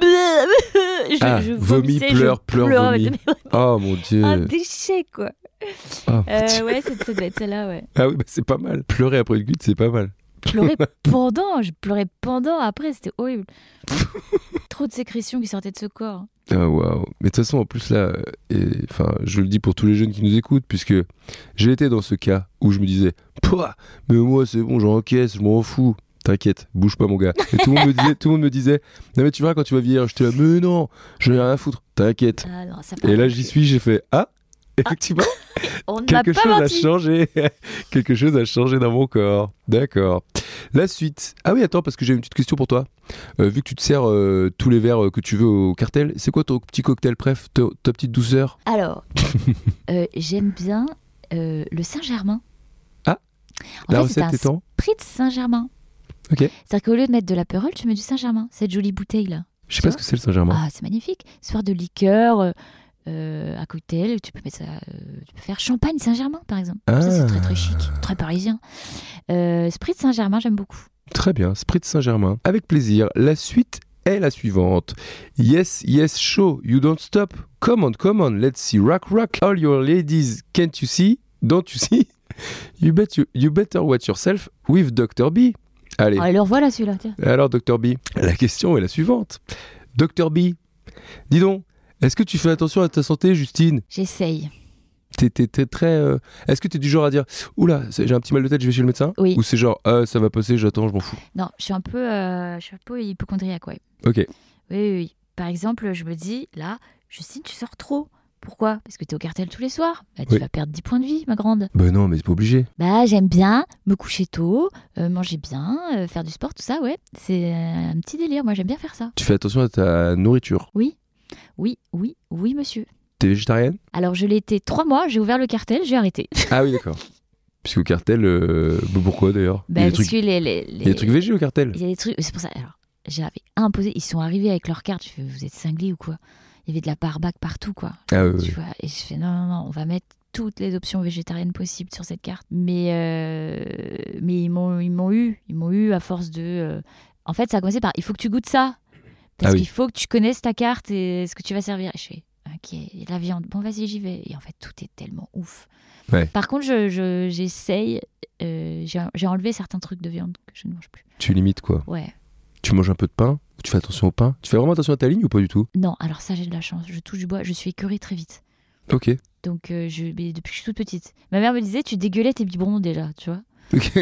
Je, Ah, je vomi, vomissais, pleure, je pleure, pleurais, vomi. mais Oh mon dieu! un déchet quoi. Oh, mon Euh, Dieu. ouais, ça, ça doit être celle-là, ouais. Ah oui, bah c'est pas mal. Pleurer après une cuite, c'est pas mal. Pleurer pendant, je pleurais pendant, après, c'était horrible. Trop de sécrétions qui sortaient de ce corps. Ah waouh! Mais de toute façon, en plus là, euh, et, enfin, je le dis pour tous les jeunes qui nous écoutent, puisque j'ai été dans ce cas où je me disais, Pouah, mais moi c'est bon, j'encaisse, je m'en fous. T'inquiète, bouge pas mon gars. Et tout le monde me disait, tout le monde me disait, non mais tu verras quand tu vas vieillir, je te là, mais non, j'en ai rien à foutre. T'inquiète. Ah non, ça Et là j'y suis, j'ai fait, ah, effectivement, On ne m'a quelque pas chose a menti. changé, quelque chose a changé dans mon corps. D'accord. La suite. Ah oui, attends, parce que j'ai une petite question pour toi. Euh, vu que tu te sers euh, tous les verres euh, que tu veux au cartel, c'est quoi ton petit cocktail préf, ta, ta petite douceur? Alors, euh, j'aime bien euh, le Saint-Germain. Ah, en la fait, c'est recette un étant Spritz Saint-Germain. Ok. C'est-à-dire qu'au lieu de mettre de l'apérole, tu mets du Saint-Germain. Cette jolie bouteille là. Je sais Tu pas vois ce que c'est le Saint-Germain. Ah, c'est magnifique. Histoire de liqueur, euh, euh, à cocktail, tu peux mettre ça, euh, tu peux faire champagne Saint-Germain par exemple. Ah. Ça c'est très très chic, très parisien. Euh, Spritz Saint-Germain, j'aime beaucoup. Très bien, Spritz Saint-Germain. Avec plaisir. La suite est la suivante. Yes, yes, show, you don't stop. Come on, come on, let's see rock, rock. All your ladies, can't you see? Don't you see? You, bet you, you better watch yourself with docteur B. Allez. Ah, alors voilà celui-là, tiens. Alors, docteur B, la question est la suivante. docteur B, dis donc, est-ce que tu fais attention à ta santé, Justine? J'essaye. T'es, t'es, t'es très. euh, Est-ce que t'es du genre à dire, oula, c'est- j'ai un petit mal de tête, je vais chez le médecin? Oui. Ou c'est genre, ah, ça va passer, j'attends, je m'en fous. Non, je suis un peu, euh, je suis un peu hypochondriaque, ouais. Ok. Oui, oui, oui. Par exemple, je me dis, là, Justine, tu sors trop. Pourquoi? Parce que t'es au cartel tous les soirs. Bah, tu Oui. vas perdre dix points de vie, ma grande. Ben non, mais c'est pas obligé. Bah, j'aime bien me coucher tôt, euh, manger bien, euh, faire du sport, tout ça, ouais. C'est euh, un petit délire. Moi, j'aime bien faire ça. Tu fais attention à ta nourriture. Oui, oui, oui, oui, monsieur. T'es végétarienne? Alors, je l'ai été trois mois, j'ai ouvert le cartel, j'ai arrêté. Ah oui, d'accord. Puisqu'au cartel, euh, bah pourquoi d'ailleurs? Il y Bah, a des parce trucs, que les, les, il y a des trucs végés au cartel. Il y a des trucs, c'est pour ça. Alors, j'avais imposé, ils sont arrivés avec leur carte. Je fais, vous êtes cinglés ou quoi? Il y avait de la barbac partout, quoi. Ah oui, Tu oui. vois, et je fais, non, non, non, on va mettre toutes les options végétariennes possibles sur cette carte. Mais, euh, mais ils m'ont, ils m'ont eu, ils m'ont eu à force de. euh, En fait, ça a commencé par, il faut que tu goûtes ça, parce Ah oui. qu'il faut que tu connaisses ta carte et ce que tu vas servir. Et je fais, ok, la viande, bon, vas-y, j'y vais. Et en fait, tout est tellement ouf. Ouais. Par contre, je, je- j'essaye, euh, j'ai, j'ai enlevé certains trucs de viande que je ne mange plus. Tu limites quoi? Ouais. Tu manges un peu de pain? Ou tu fais attention au pain? Tu fais vraiment attention à ta ligne ou pas du tout? Non, alors ça, j'ai de la chance. Je touche du bois, je suis écœurée très vite. Ok. Donc, euh, je, mais depuis que je suis toute petite. Ma mère me disait, tu dégueulais tes biberons déjà, tu vois. Ok.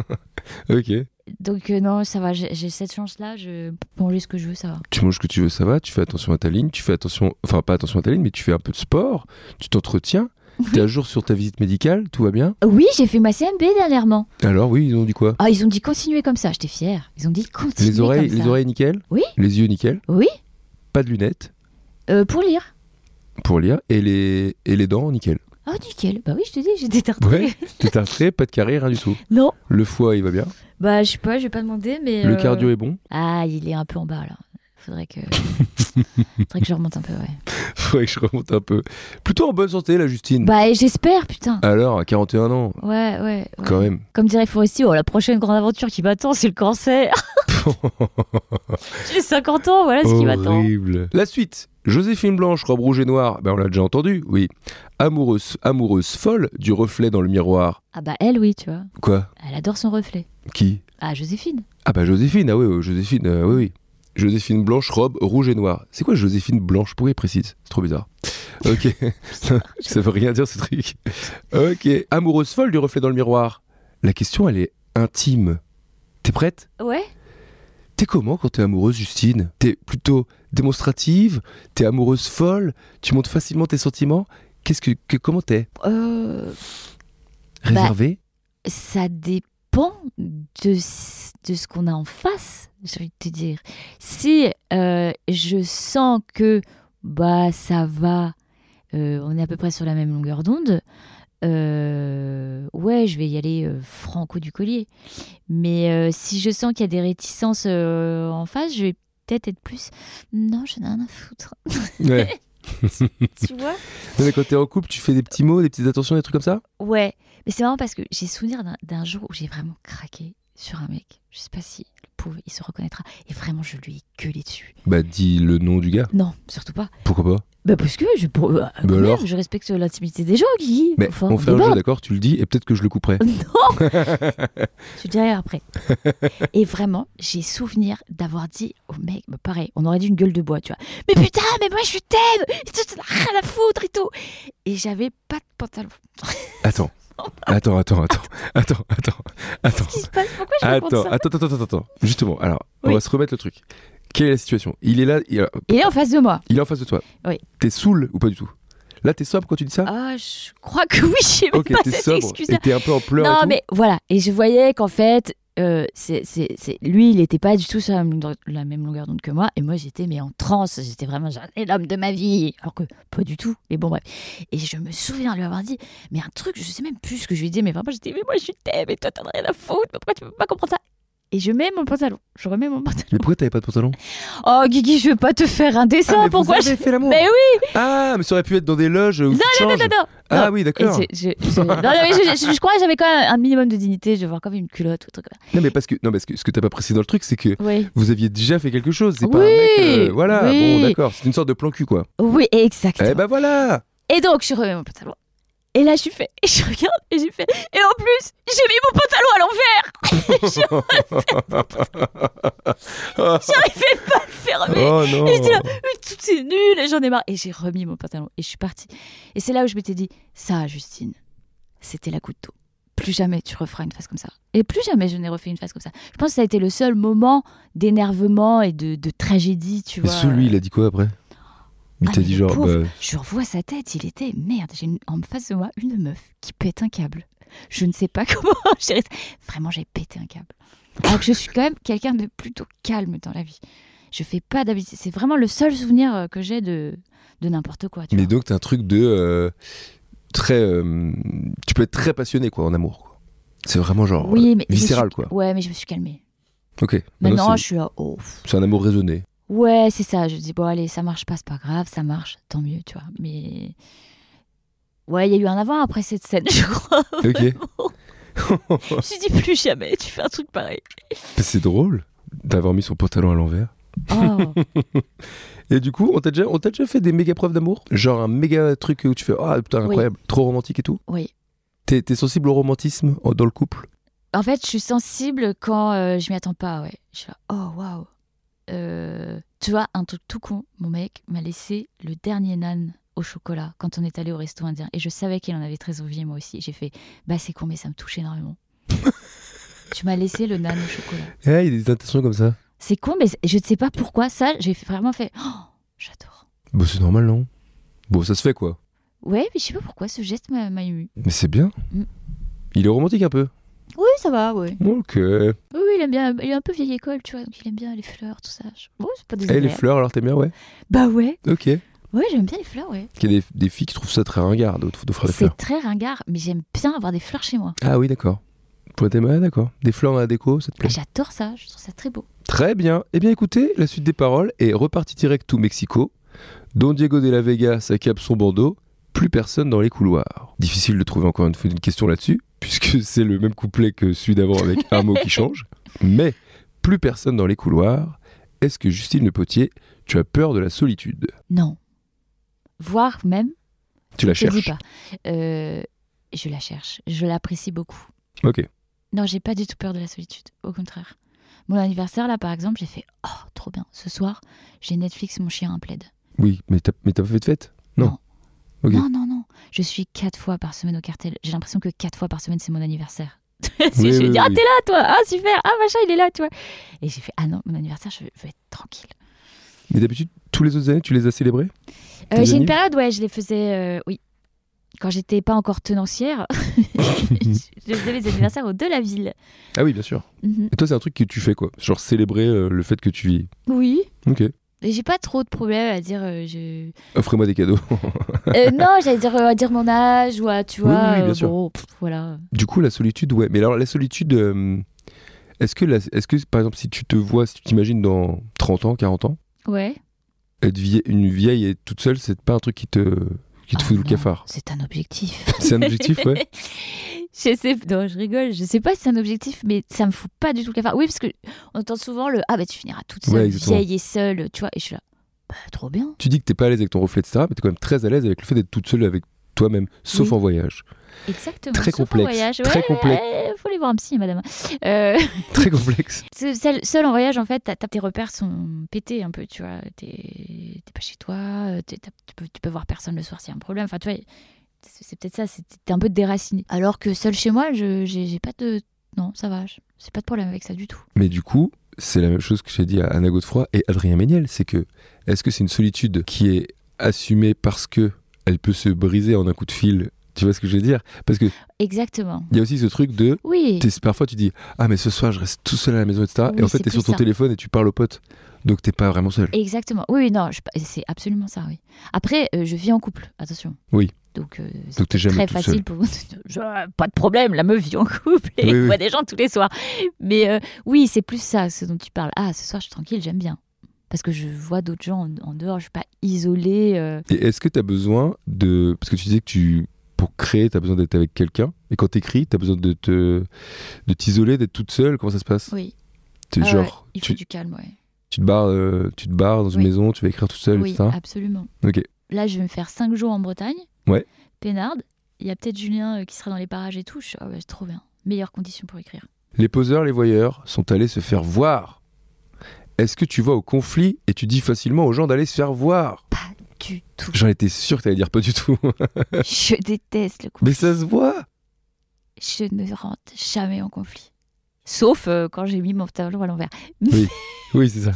Ok. Donc, euh, non, ça va, j'ai, j'ai cette chance-là, je peux manger ce que je veux, ça va. Tu manges ce que tu veux, ça va. Tu fais attention à ta ligne. Tu fais attention. Enfin, pas attention à ta ligne, mais tu fais un peu de sport. Tu t'entretiens. T'es à jour sur ta visite médicale. Tout va bien. Oui, j'ai fait ma C M B dernièrement. Alors, oui, ils ont dit quoi? Ah, ils ont dit continuer comme ça, j'étais fière. Ils ont dit continuer Les oreilles, comme ça. les oreilles nickel? Oui. Les yeux nickel? Oui, Pas de lunettes euh, pour lire. pour lire. Et les, et les dents nickel. Oh, nickel. Bah oui, je te dis, j'étais tartrée. Ouais. T'es tartré, pas de carré, rien du tout. Non. Le foie, il va bien. Bah, je sais pas, je vais pas demander, mais. Le euh, cardio est bon. Ah, il est un peu en bas, là. Faudrait que. Faudrait que je remonte un peu, ouais. Faudrait que je remonte un peu. Plutôt en bonne santé, la Justine. Bah, j'espère, putain. Alors, à quarante et un ans, Ouais, ouais. ouais. quand même. Comme dirait Foresti, oh, la prochaine grande aventure qui m'attend, c'est le cancer. J'ai cinquante ans, voilà ce qui m'attend. Horrible. La suite. Joséphine Blanche, robe rouge et noire. Ben, on l'a déjà entendu, oui. Amoureuse, amoureuse folle du reflet dans le miroir. Ah bah elle, oui, tu vois. Quoi? Elle adore son reflet. Qui? Ah, Joséphine. Ah bah Joséphine, ah oui, oui, Joséphine, euh, oui, oui. Joséphine Blanche, robe rouge et noire. C'est quoi Joséphine Blanche? Pourquoi il précise? C'est trop bizarre. Ok. Ça veut rien dire ce truc. Ok. Amoureuse folle du reflet dans le miroir. La question, elle est intime. T'es prête? Ouais. T'es comment quand t'es amoureuse, Justine? T'es plutôt démonstrative? T'es amoureuse folle? Tu montres facilement tes sentiments? Qu'est-ce que, que comment t'es? Euh, Réservée? ça dépend. dépend de, de ce qu'on a en face, j'ai envie de te dire. Si euh, je sens que bah, ça va, euh, on est à peu près sur la même longueur d'onde, euh, ouais, je vais y aller euh, franco du collier. Mais euh, si je sens qu'il y a des réticences euh, en face, je vais peut-être être plus... Non, j'en ai rien à foutre. Ouais. Tu vois ? Non, mais quand t'es en couple, tu fais des petits mots, des petites attentions, des trucs comme ça ? Ouais, mais c'est marrant parce que j'ai souvenir d'un, d'un jour où j'ai vraiment craqué sur un mec. Je sais pas si le pauvre, il se reconnaîtra. Et vraiment, je lui ai gueulé dessus. Bah, dis le nom du gars. Non, surtout pas. Pourquoi pas ? Bah parce que je, pour, euh, quand même, alors je respecte l'intimité des gens, Guigui. Mais Enfin, on fait un déborde. jeu, d'accord ? Tu le dis et peut-être que je le couperai. Non. Je dirai après. Et vraiment, j'ai souvenir d'avoir dit au mec, bah pareil, on aurait dit une gueule de bois, tu vois. Mais putain, mais moi je t'aime, et tu t'en as rien à foutre et tout. Et j'avais pas de pantalon. Attends. Attends, attends, attends, attends, attends, attends. Qu'est-ce qui se passe ? Pourquoi je raconte Attends, ça ? attends, attends, attends, attends. Justement, alors, on Oui. va se remettre le truc. Quelle est la situation ? Il est là, il, Il est en face de moi. il est en face de toi. Oui. T'es saoul ou pas du tout ? Là, t'es sobre quand tu dis ça ? Ah, je crois que oui, j'ai même Ok, pas t'es cette sobre excuse-là. et t'es un peu en pleurs et Non, tout. mais voilà. Et je voyais qu'en fait, euh, c'est, c'est, c'est... lui, il n'était pas du tout sur la même, la même longueur d'onde que moi. Et moi, j'étais mais en transe. J'étais vraiment genre, l'homme de ma vie. Alors que pas du tout. Mais bon, bref. Et je me souviens lui avoir dit, mais un truc, je sais même plus ce que je lui ai dit. Mais vraiment, j'étais, mais moi, je t'aime. Et toi, t'en as rien à foutre. Mais pourquoi tu peux pas comprendre ça ? Et je mets mon pantalon. Je remets mon pantalon. Mais pourquoi t'avais pas de pantalon ? Oh, Guigui, je veux pas te faire un dessin. Ah, mais Pourquoi vous avez je... fait l'amour. Mais oui. Ah, mais ça aurait pu être dans des loges où Non, tu te non, non, changes. non, non. Ah Non. oui, Et d'accord. je, je, je... Non, non, mais je, je, je crois que j'avais quand même un minimum de dignité. Je vais voir comme une culotte ou un truc comme ça. Non, mais parce que, non, parce que ce que t'as pas précisé dans le truc, c'est que Oui. vous aviez déjà fait quelque chose. C'est pas Oui, un mec. euh, voilà, oui. bon, d'accord. C'est une sorte de plan cul, quoi. Oui, exactement. Eh ben voilà. Et donc, je remets mon pantalon. Et là, je fais, et je regarde, et j'ai fait, et en plus, j'ai mis mon pantalon à l'envers. J'arrivais pas à le faire remettre. Oh non. Et j'étais là, mais tout est nul, et j'en ai marre. Et j'ai remis mon pantalon, et je suis partie. Et c'est là où je m'étais dit, ça, Justine, c'était la goutte d'eau. Plus jamais tu referas une phase comme ça. Et plus jamais je n'ai refait une phase comme ça. Je pense que ça a été le seul moment d'énervement et de, de tragédie, tu Et vois. celui, il a dit quoi après ? Il Ah, t'a mais dit le genre. pauvre, bah, je revois sa tête, il était merde. J'ai une- en face de moi une meuf qui pète un câble. Je ne sais pas comment gérer ça. Vraiment, j'ai pété un câble. Alors que je suis quand même quelqu'un de plutôt calme dans la vie. Je fais pas d'habitude. C'est vraiment le seul souvenir euh, que j'ai de, de n'importe quoi. Tu Mais vois. donc, t'as un truc de. euh, très. euh, tu peux être très passionné, quoi, en amour. Quoi. C'est vraiment genre. Oui, euh, mais je me viscéral, suis- quoi. Ouais, mais je me suis calmée. Ok. Maintenant, Maintenant, je c'est, suis là. Oh. pff. c'est un amour raisonné. Ouais, c'est ça. Je dis bon, allez, ça marche pas, c'est pas grave, ça marche, tant mieux, tu vois. Mais ouais, il y a eu un avant après cette scène, je crois. Ok. Je me suis dit plus jamais, tu fais un truc pareil. C'est drôle d'avoir mis son pantalon à l'envers. Oh. Et du coup, on t'a déjà, on t'a déjà fait des méga preuves d'amour ? Genre un méga truc où tu fais ah putain, incroyable, trop romantique et tout ? Oui. T'es, t'es sensible au romantisme en- dans le couple ? En fait, je suis sensible quand euh, je m'y attends pas, ouais. Je suis là, oh waouh. Euh, tu vois, un truc tout con, mon mec m'a laissé le dernier nan au chocolat quand on est allé au resto indien. Et je savais qu'il en avait très envie, moi aussi. J'ai fait, bah c'est con, mais ça me touche énormément. Tu m'as laissé le nan au chocolat. Eh, il y a des intentions comme ça. C'est con, mais je ne sais pas pourquoi. Ça, j'ai vraiment fait, oh, j'adore. Bon, c'est normal, non ? Bon, ça se fait quoi. Ouais, mais je sais pas pourquoi ce geste m'a, m'a ému. Mais c'est bien. Mm. Il est romantique un peu. Oui, ça va, ouais. Ok. Oui, oui, il aime bien. Il est un peu vieille école, tu vois, donc il aime bien les fleurs, tout ça. Je- Bon, c'est pas Eh, désagréable. les fleurs, alors t'aimes bien, ouais. Bah ouais. Ok. Il Ouais, j'aime bien les fleurs, ouais. y a des, des filles qui trouvent ça très ringard d'offrir des C'est fleurs. très ringard, mais j'aime bien avoir des fleurs chez moi. Ah oui, d'accord. Pour t'aimer, ah, d'accord. Des fleurs dans la déco, ça te Ah, plaît ? j'adore ça, je trouve ça très beau. Très bien. Eh bien, écoutez, la suite des paroles est reparti direct to Mexico. Don Diego de la Vega s'accape son bandeau. Plus personne dans les couloirs. Difficile de trouver encore une fois une question là-dessus, puisque c'est le même couplet que celui d'avant avec un mot qui change. Mais plus personne dans les couloirs. Est-ce que Justine Le Potier, tu as peur de la solitude ? Non. Voire même, Tu la je te dis cherches. pas. Euh, je la cherche. Je l'apprécie beaucoup. Ok. Non, j'ai pas du tout peur de la solitude. Au contraire. Mon anniversaire, là, par exemple, j'ai fait « Oh, trop bien. Ce soir, j'ai Netflix, mon chien, un plaid. Oui, mais t'as, mais t'as pas fait de fête ? Non. Non. Ok. Non, non, non. Je suis quatre fois par semaine au cartel. J'ai l'impression que quatre fois par semaine, c'est mon anniversaire. Oui, je oui, vais dire, oui. ah, t'es là, toi. Ah, super. Ah, machin, il est là, tu vois. Et j'ai fait, ah non, mon anniversaire, je veux être tranquille. Mais d'habitude, tous les autres années, tu les as célébrés ? Euh, Tes j'ai une anniv période, ouais, je les faisais, euh, oui. quand j'étais pas encore tenancière, je faisais mes anniversaires au de la ville. Ah oui, bien sûr. Mm-hmm. Et toi, c'est un truc que tu fais, quoi. Genre célébrer euh, le fait que tu vis. Oui. Ok. Et j'ai pas trop de problème à dire. Euh, je... Offrez-moi des cadeaux. euh, non, j'allais dire, euh, à dire mon âge ou à, tu vois. Oui, oui, oui, bien euh, sûr. bon, pff, voilà. Du coup, la solitude, ouais. Mais alors, la solitude, euh, est-ce que, la, est-ce que, par exemple, si tu te vois, si tu t'imagines dans trente ans, quarante ans, Ouais. être vie- une vieille et toute seule, c'est pas un truc qui te, qui te Ah fout non, le cafard. C'est un objectif. C'est un objectif, ouais. Je sais, non, je rigole. Je sais pas si c'est un objectif, mais ça me fout pas du tout le cafard. Oui, parce que on entend souvent le ah bah tu finiras toute seule, Ouais, exactement. vieille et seule, tu vois. Et je suis là, bah trop bien. Tu dis que t'es pas à l'aise avec ton reflet, et cetera, mais t'es quand même très à l'aise avec le fait d'être toute seule avec toi-même, sauf Oui. en voyage. Exactement. Très Sauf en complexe, voyage. très Ouais, complexe. ouais, faut aller voir un psy, madame. Euh, Très complexe. seul, seul en voyage, en fait, t'as- t'as- tes repères sont pétés un peu, tu vois. T'es t'es pas chez toi, t'es- t'as- tu peux, tu peux voir personne le soir s'il y a un problème. Enfin, tu vois, c'est c'est peut-être ça, c'est- t'es un peu déraciné. Alors que seul chez moi, je j'ai j'ai pas de. Non, ça va, je- j'ai pas de problème avec ça du tout. Mais du coup, c'est la même chose que j'ai dit à Anna Godefroy et Adrien Méniel, c'est que est-ce que c'est une solitude qui est assumée parce que elle peut se briser en un coup de fil? Tu vois ce que je veux dire? Parce que Exactement. il y a aussi ce truc de Oui. t'es- parfois tu dis ah mais ce soir je reste tout seul à la maison, et cetera. Oui, et en fait c'est t'es sur plus ton ça. téléphone et tu parles aux potes, donc t'es pas vraiment seul. Exactement. Oui, oui, non, je- c'est absolument ça, oui. Après, euh, je vis en couple, attention. Oui. Donc, euh, c'est Donc t'es jamais très toute facile seule. pour je- pas de problème, la meuf vit en couple et Oui, oui. voit des gens tous les soirs. Mais euh, oui, c'est plus ça, ce dont tu parles. Ah, ce soir, je suis tranquille, j'aime bien. Parce que je vois d'autres gens en, en dehors, je suis pas isolée. euh. Et est-ce que t'as besoin de parce que tu disais que tu pour créer t'as besoin d'être avec quelqu'un et quand t'écris t'as besoin de te de t'isoler, d'être toute seule, comment ça se passe? Oui. T'es Ah ouais, genre il faut tu, du calme, ouais. tu te barres euh, tu te barres dans une Oui. maison, tu vas écrire toute seule, Oui, et cetera. absolument. Ok. Là, je vais me faire cinq jours en Bretagne. Ouais. Pénarde. Il y a peut-être Julien euh, qui sera dans les parages et tout. Je suis, ah ouais, c'est trop bien. Meilleures conditions pour écrire. Les poseurs, les voyeurs sont allés se faire voir. Est-ce que tu vas au conflit et tu dis facilement aux gens d'aller se faire voir? Du tout. J'en étais sûr que t'allais dire pas du tout. Je déteste le conflit. Mais ça se voit. Je ne rentre jamais en conflit. Sauf euh, quand j'ai mis mon tableau à l'envers. Oui. Oui, c'est ça.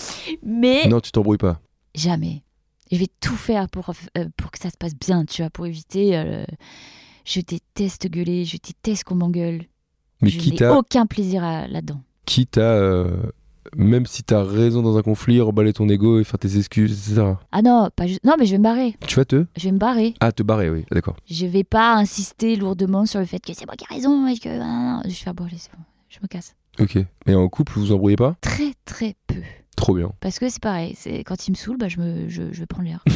Mais Non, tu t'embrouilles pas. jamais. Je vais tout faire pour, euh, pour que ça se passe bien, tu vois, pour éviter... euh, je déteste gueuler, je déteste qu'on m'engueule. Mais je quitte n'ai à, aucun plaisir à- là-dedans. quitte à euh, même si t'as raison dans un conflit, remballer ton ego et faire tes excuses, et cetera. Ah non, pas juste... Non, mais je vais me barrer. Tu vas te Je vais me barrer. Ah, te barrer, oui, d'accord. Je vais pas insister lourdement sur le fait que c'est moi qui ai raison et que... ah, non, non. Je vais faire, bon, allez, c'est bon, je me casse. Ok. Mais en couple, vous vous embrouillez pas? Très, très peu. Trop bien. Parce que c'est pareil, c'est... quand il me saoule, bah, je, me... je... je vais prendre l'air.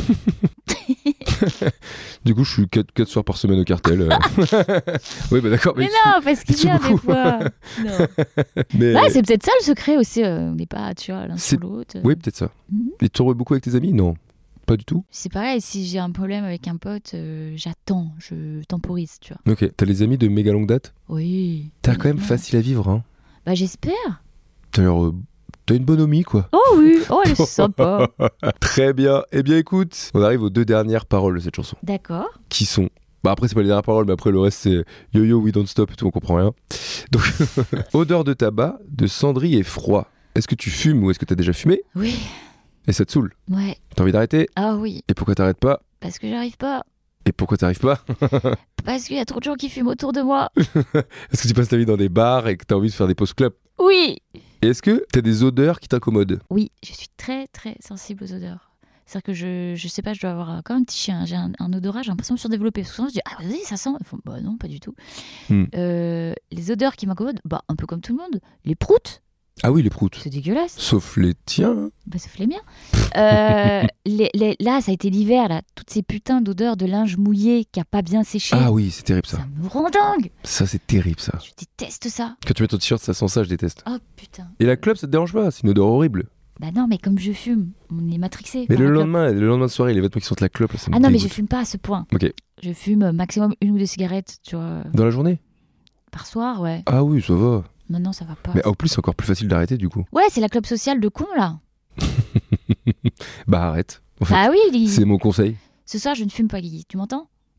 Du coup, je suis quatre soirs par semaine au cartel. euh. Oui, bah d'accord. Mais il non, parce qu'il il vient saoule des beaucoup. fois. Non. Mais... Ouais, c'est peut-être ça le secret aussi. euh, on n'est pas, tu vois, l'un C'est- sur l'autre. Oui, peut-être ça. Mhm. Et tu t'embrouilles beaucoup avec tes amis? Non. Pas du tout? C'est pareil, si j'ai un problème avec un pote, euh, j'attends, je temporise, tu vois. Ok. T'as les amis de méga longue date? Oui. T'as quand même honnêtement. facile à vivre, hein. Bah j'espère. T'as l'air, euh, t'as une bonhomie, quoi. Oh oui, oh elle est sympa. Très bien. Eh bien, écoute, on arrive aux deux dernières paroles de cette chanson, D'accord. qui sont... Bah après, c'est pas les dernières paroles, mais après, le reste, c'est Yo Yo, We Don't Stop et tout, on comprend rien. Donc, odeur de tabac, de cendrier et froid. Est-ce que tu fumes ou est-ce que t'as déjà fumé? Oui, Et ça te saoule? ouais. T'as envie d'arrêter? Ah oui, Et pourquoi t'arrêtes pas? parce que j'arrive pas. Et pourquoi t'arrives pas? Parce qu'il y a trop de gens qui fument autour de moi. Est-ce que tu passes ta vie dans des bars et que t'as envie de faire des pauses club? Oui. Et est-ce que t'as des odeurs qui t'incommodent? Oui, je suis très très sensible aux odeurs. C'est-à-dire que je, je sais pas, je dois avoir comme un petit chien. J'ai un, un odorat, j'ai l'impression de surdévelopper. Parce que souvent, je dis, ah vas-y, ça sent. Ils font, bah non, pas du tout. Hmm. Euh, les odeurs qui m'incommodent, bah un peu comme tout le monde. Les proutes, Ah oui, les proutes. c'est dégueulasse. Sauf les tiens. Bah, sauf les miens. Euh, les, les- là, ça a été l'hiver, là. Toutes ces putains d'odeurs de linge mouillé qui a pas bien séché. Ah oui, c'est terrible ça. Ça me rend dingue. Ça, c'est terrible ça. Je déteste ça. Quand tu mets ton t-shirt, ça sent ça, je déteste. Oh putain. Et la clope, ça te dérange pas? C'est une odeur horrible. Bah non, mais comme je fume, on est matrixé. Mais par le la clope. lendemain, le lendemain de soirée, les vêtements qui sentent la clope, là, ça me Ah non, mais je dégoûte. fume pas à ce point. Ok. Je fume euh, maximum une ou deux cigarettes, tu vois, Dans la journée? par soir, ouais. Ah oui, ça va. Non, non, ça va pas. Mais en plus, c'est encore plus facile d'arrêter du coup. Ouais, c'est la clope sociale de con, là. Bah arrête. En fait, Ah oui, Guigui. c'est mon conseil. Ce soir, je ne fume pas, Guigui. Tu m'entends?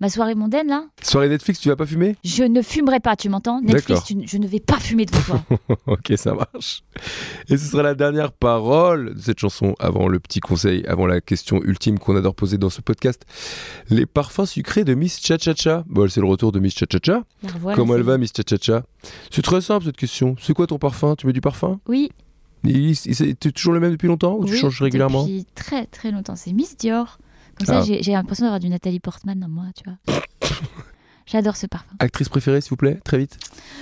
Ma soirée mondaine, là, Soirée Netflix, tu vas pas fumer? je ne fumerai pas, tu m'entends? Netflix, D'accord. tu- je ne vais pas fumer devant toi. Ok, ça marche. Et ce sera la dernière parole de cette chanson avant le petit conseil, avant la question ultime qu'on adore poser dans ce podcast. Les parfums sucrés de Miss Cha-Cha-Cha. Bon, c'est le retour de Miss Cha-Cha-Cha. La revoilà, Comment c'est elle va, bon. Miss Cha-Cha-Cha? C'est très simple cette question. C'est quoi ton parfum? Tu mets du parfum? Oui, Il, il- c'est toujours le même depuis longtemps ou tu oui, changes régulièrement? depuis très très longtemps. C'est Miss Dior. Comme Ah. ça, j'ai, j'ai l'impression d'avoir du Nathalie Portman dans moi, tu vois. J'adore ce parfum. Actrice préférée, s'il vous plaît, très vite.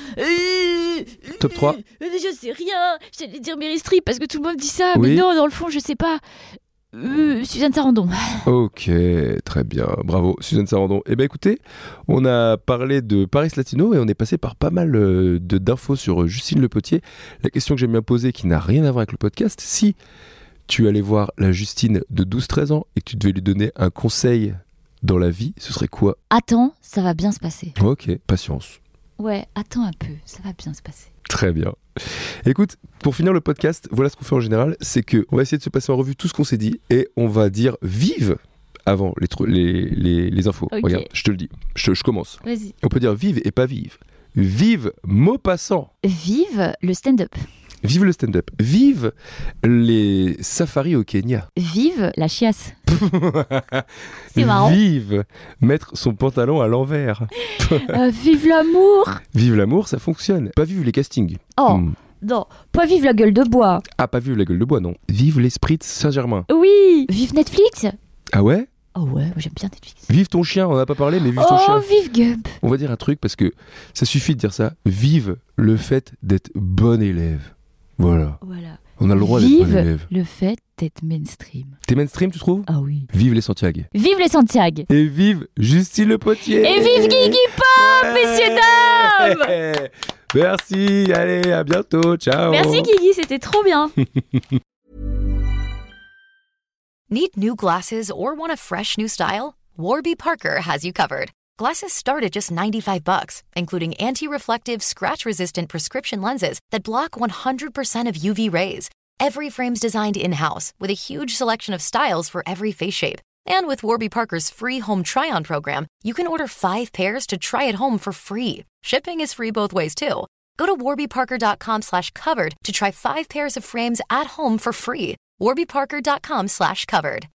Top trois. Je sais rien. J'allais dire Meryl Streep parce que tout le monde dit ça. Oui. Mais non, dans le fond, je sais pas. Euh, Suzanne Sarandon. Ok, très bien, bravo Suzanne Sarandon. Eh bien écoutez, on a parlé de Paris Latino et on est passé par pas mal euh, de, d'infos sur euh, Justine Le Potier. La question que j'aime bien poser, qui n'a rien à voir avec le podcast, si tu allais voir la Justine de douze treize ans et que tu devais lui donner un conseil dans la vie, ce serait quoi? Attends, ça va bien se passer. Ok, patience. Ouais, attends un peu, ça va bien se passer. Très bien. Écoute, pour finir le podcast, voilà ce qu'on fait en général, c'est que on va essayer de se passer en revue tout ce qu'on s'est dit et on va dire vive avant les, tru- les, les, les infos. Ok. Regarde, je te le dis, je, je commence. Vas-y. On peut dire vive et pas vive. Vive Maupassant. Vive le stand-up. Vive le stand-up. Vive les safaris au Kenya. Vive la chiasse. C'est marrant. Vive mettre son pantalon à l'envers. Euh, vive l'amour. Vive l'amour, ça fonctionne. Pas vive les castings. Oh, Hmm. non, pas vive la gueule de bois. Ah, pas vive la gueule de bois, non. Vive l'esprit de Saint-Germain. Oui. Vive Netflix. Ah ouais? Oh ouais, moi j'aime bien Netflix. Vive ton chien, on n'a pas parlé, mais vive ton Oh, chien. vive Gump. On va dire un truc parce que ça suffit de dire ça. Vive le fait d'être bon élève. Voilà. Voilà. On a le droit d'être bon Vive élève. le fait d'être mainstream. T'es mainstream, tu trouves? Ah oui. Vive les Santiago. Vive les Santiago. Et vive Justine Le Potier. Et vive Guigui Pop, messieurs, dames. Ouais. Merci, allez, à bientôt, ciao. Merci Guigui, c'était trop bien. Need new glasses or want a fresh new style? Warby Parker has you covered. Glasses start at just ninety-five bucks, including anti-reflective, scratch-resistant prescription lenses that block one hundred percent of U V rays. Every frame's designed in-house with a huge selection of styles for every face shape. And with Warby Parker's free home try-on program, you can order five pairs to try at home for free. Shipping is free both ways, too. Go to warbyparker.com slash covered to try five pairs of frames at home for free. warbyparker.com slash covered.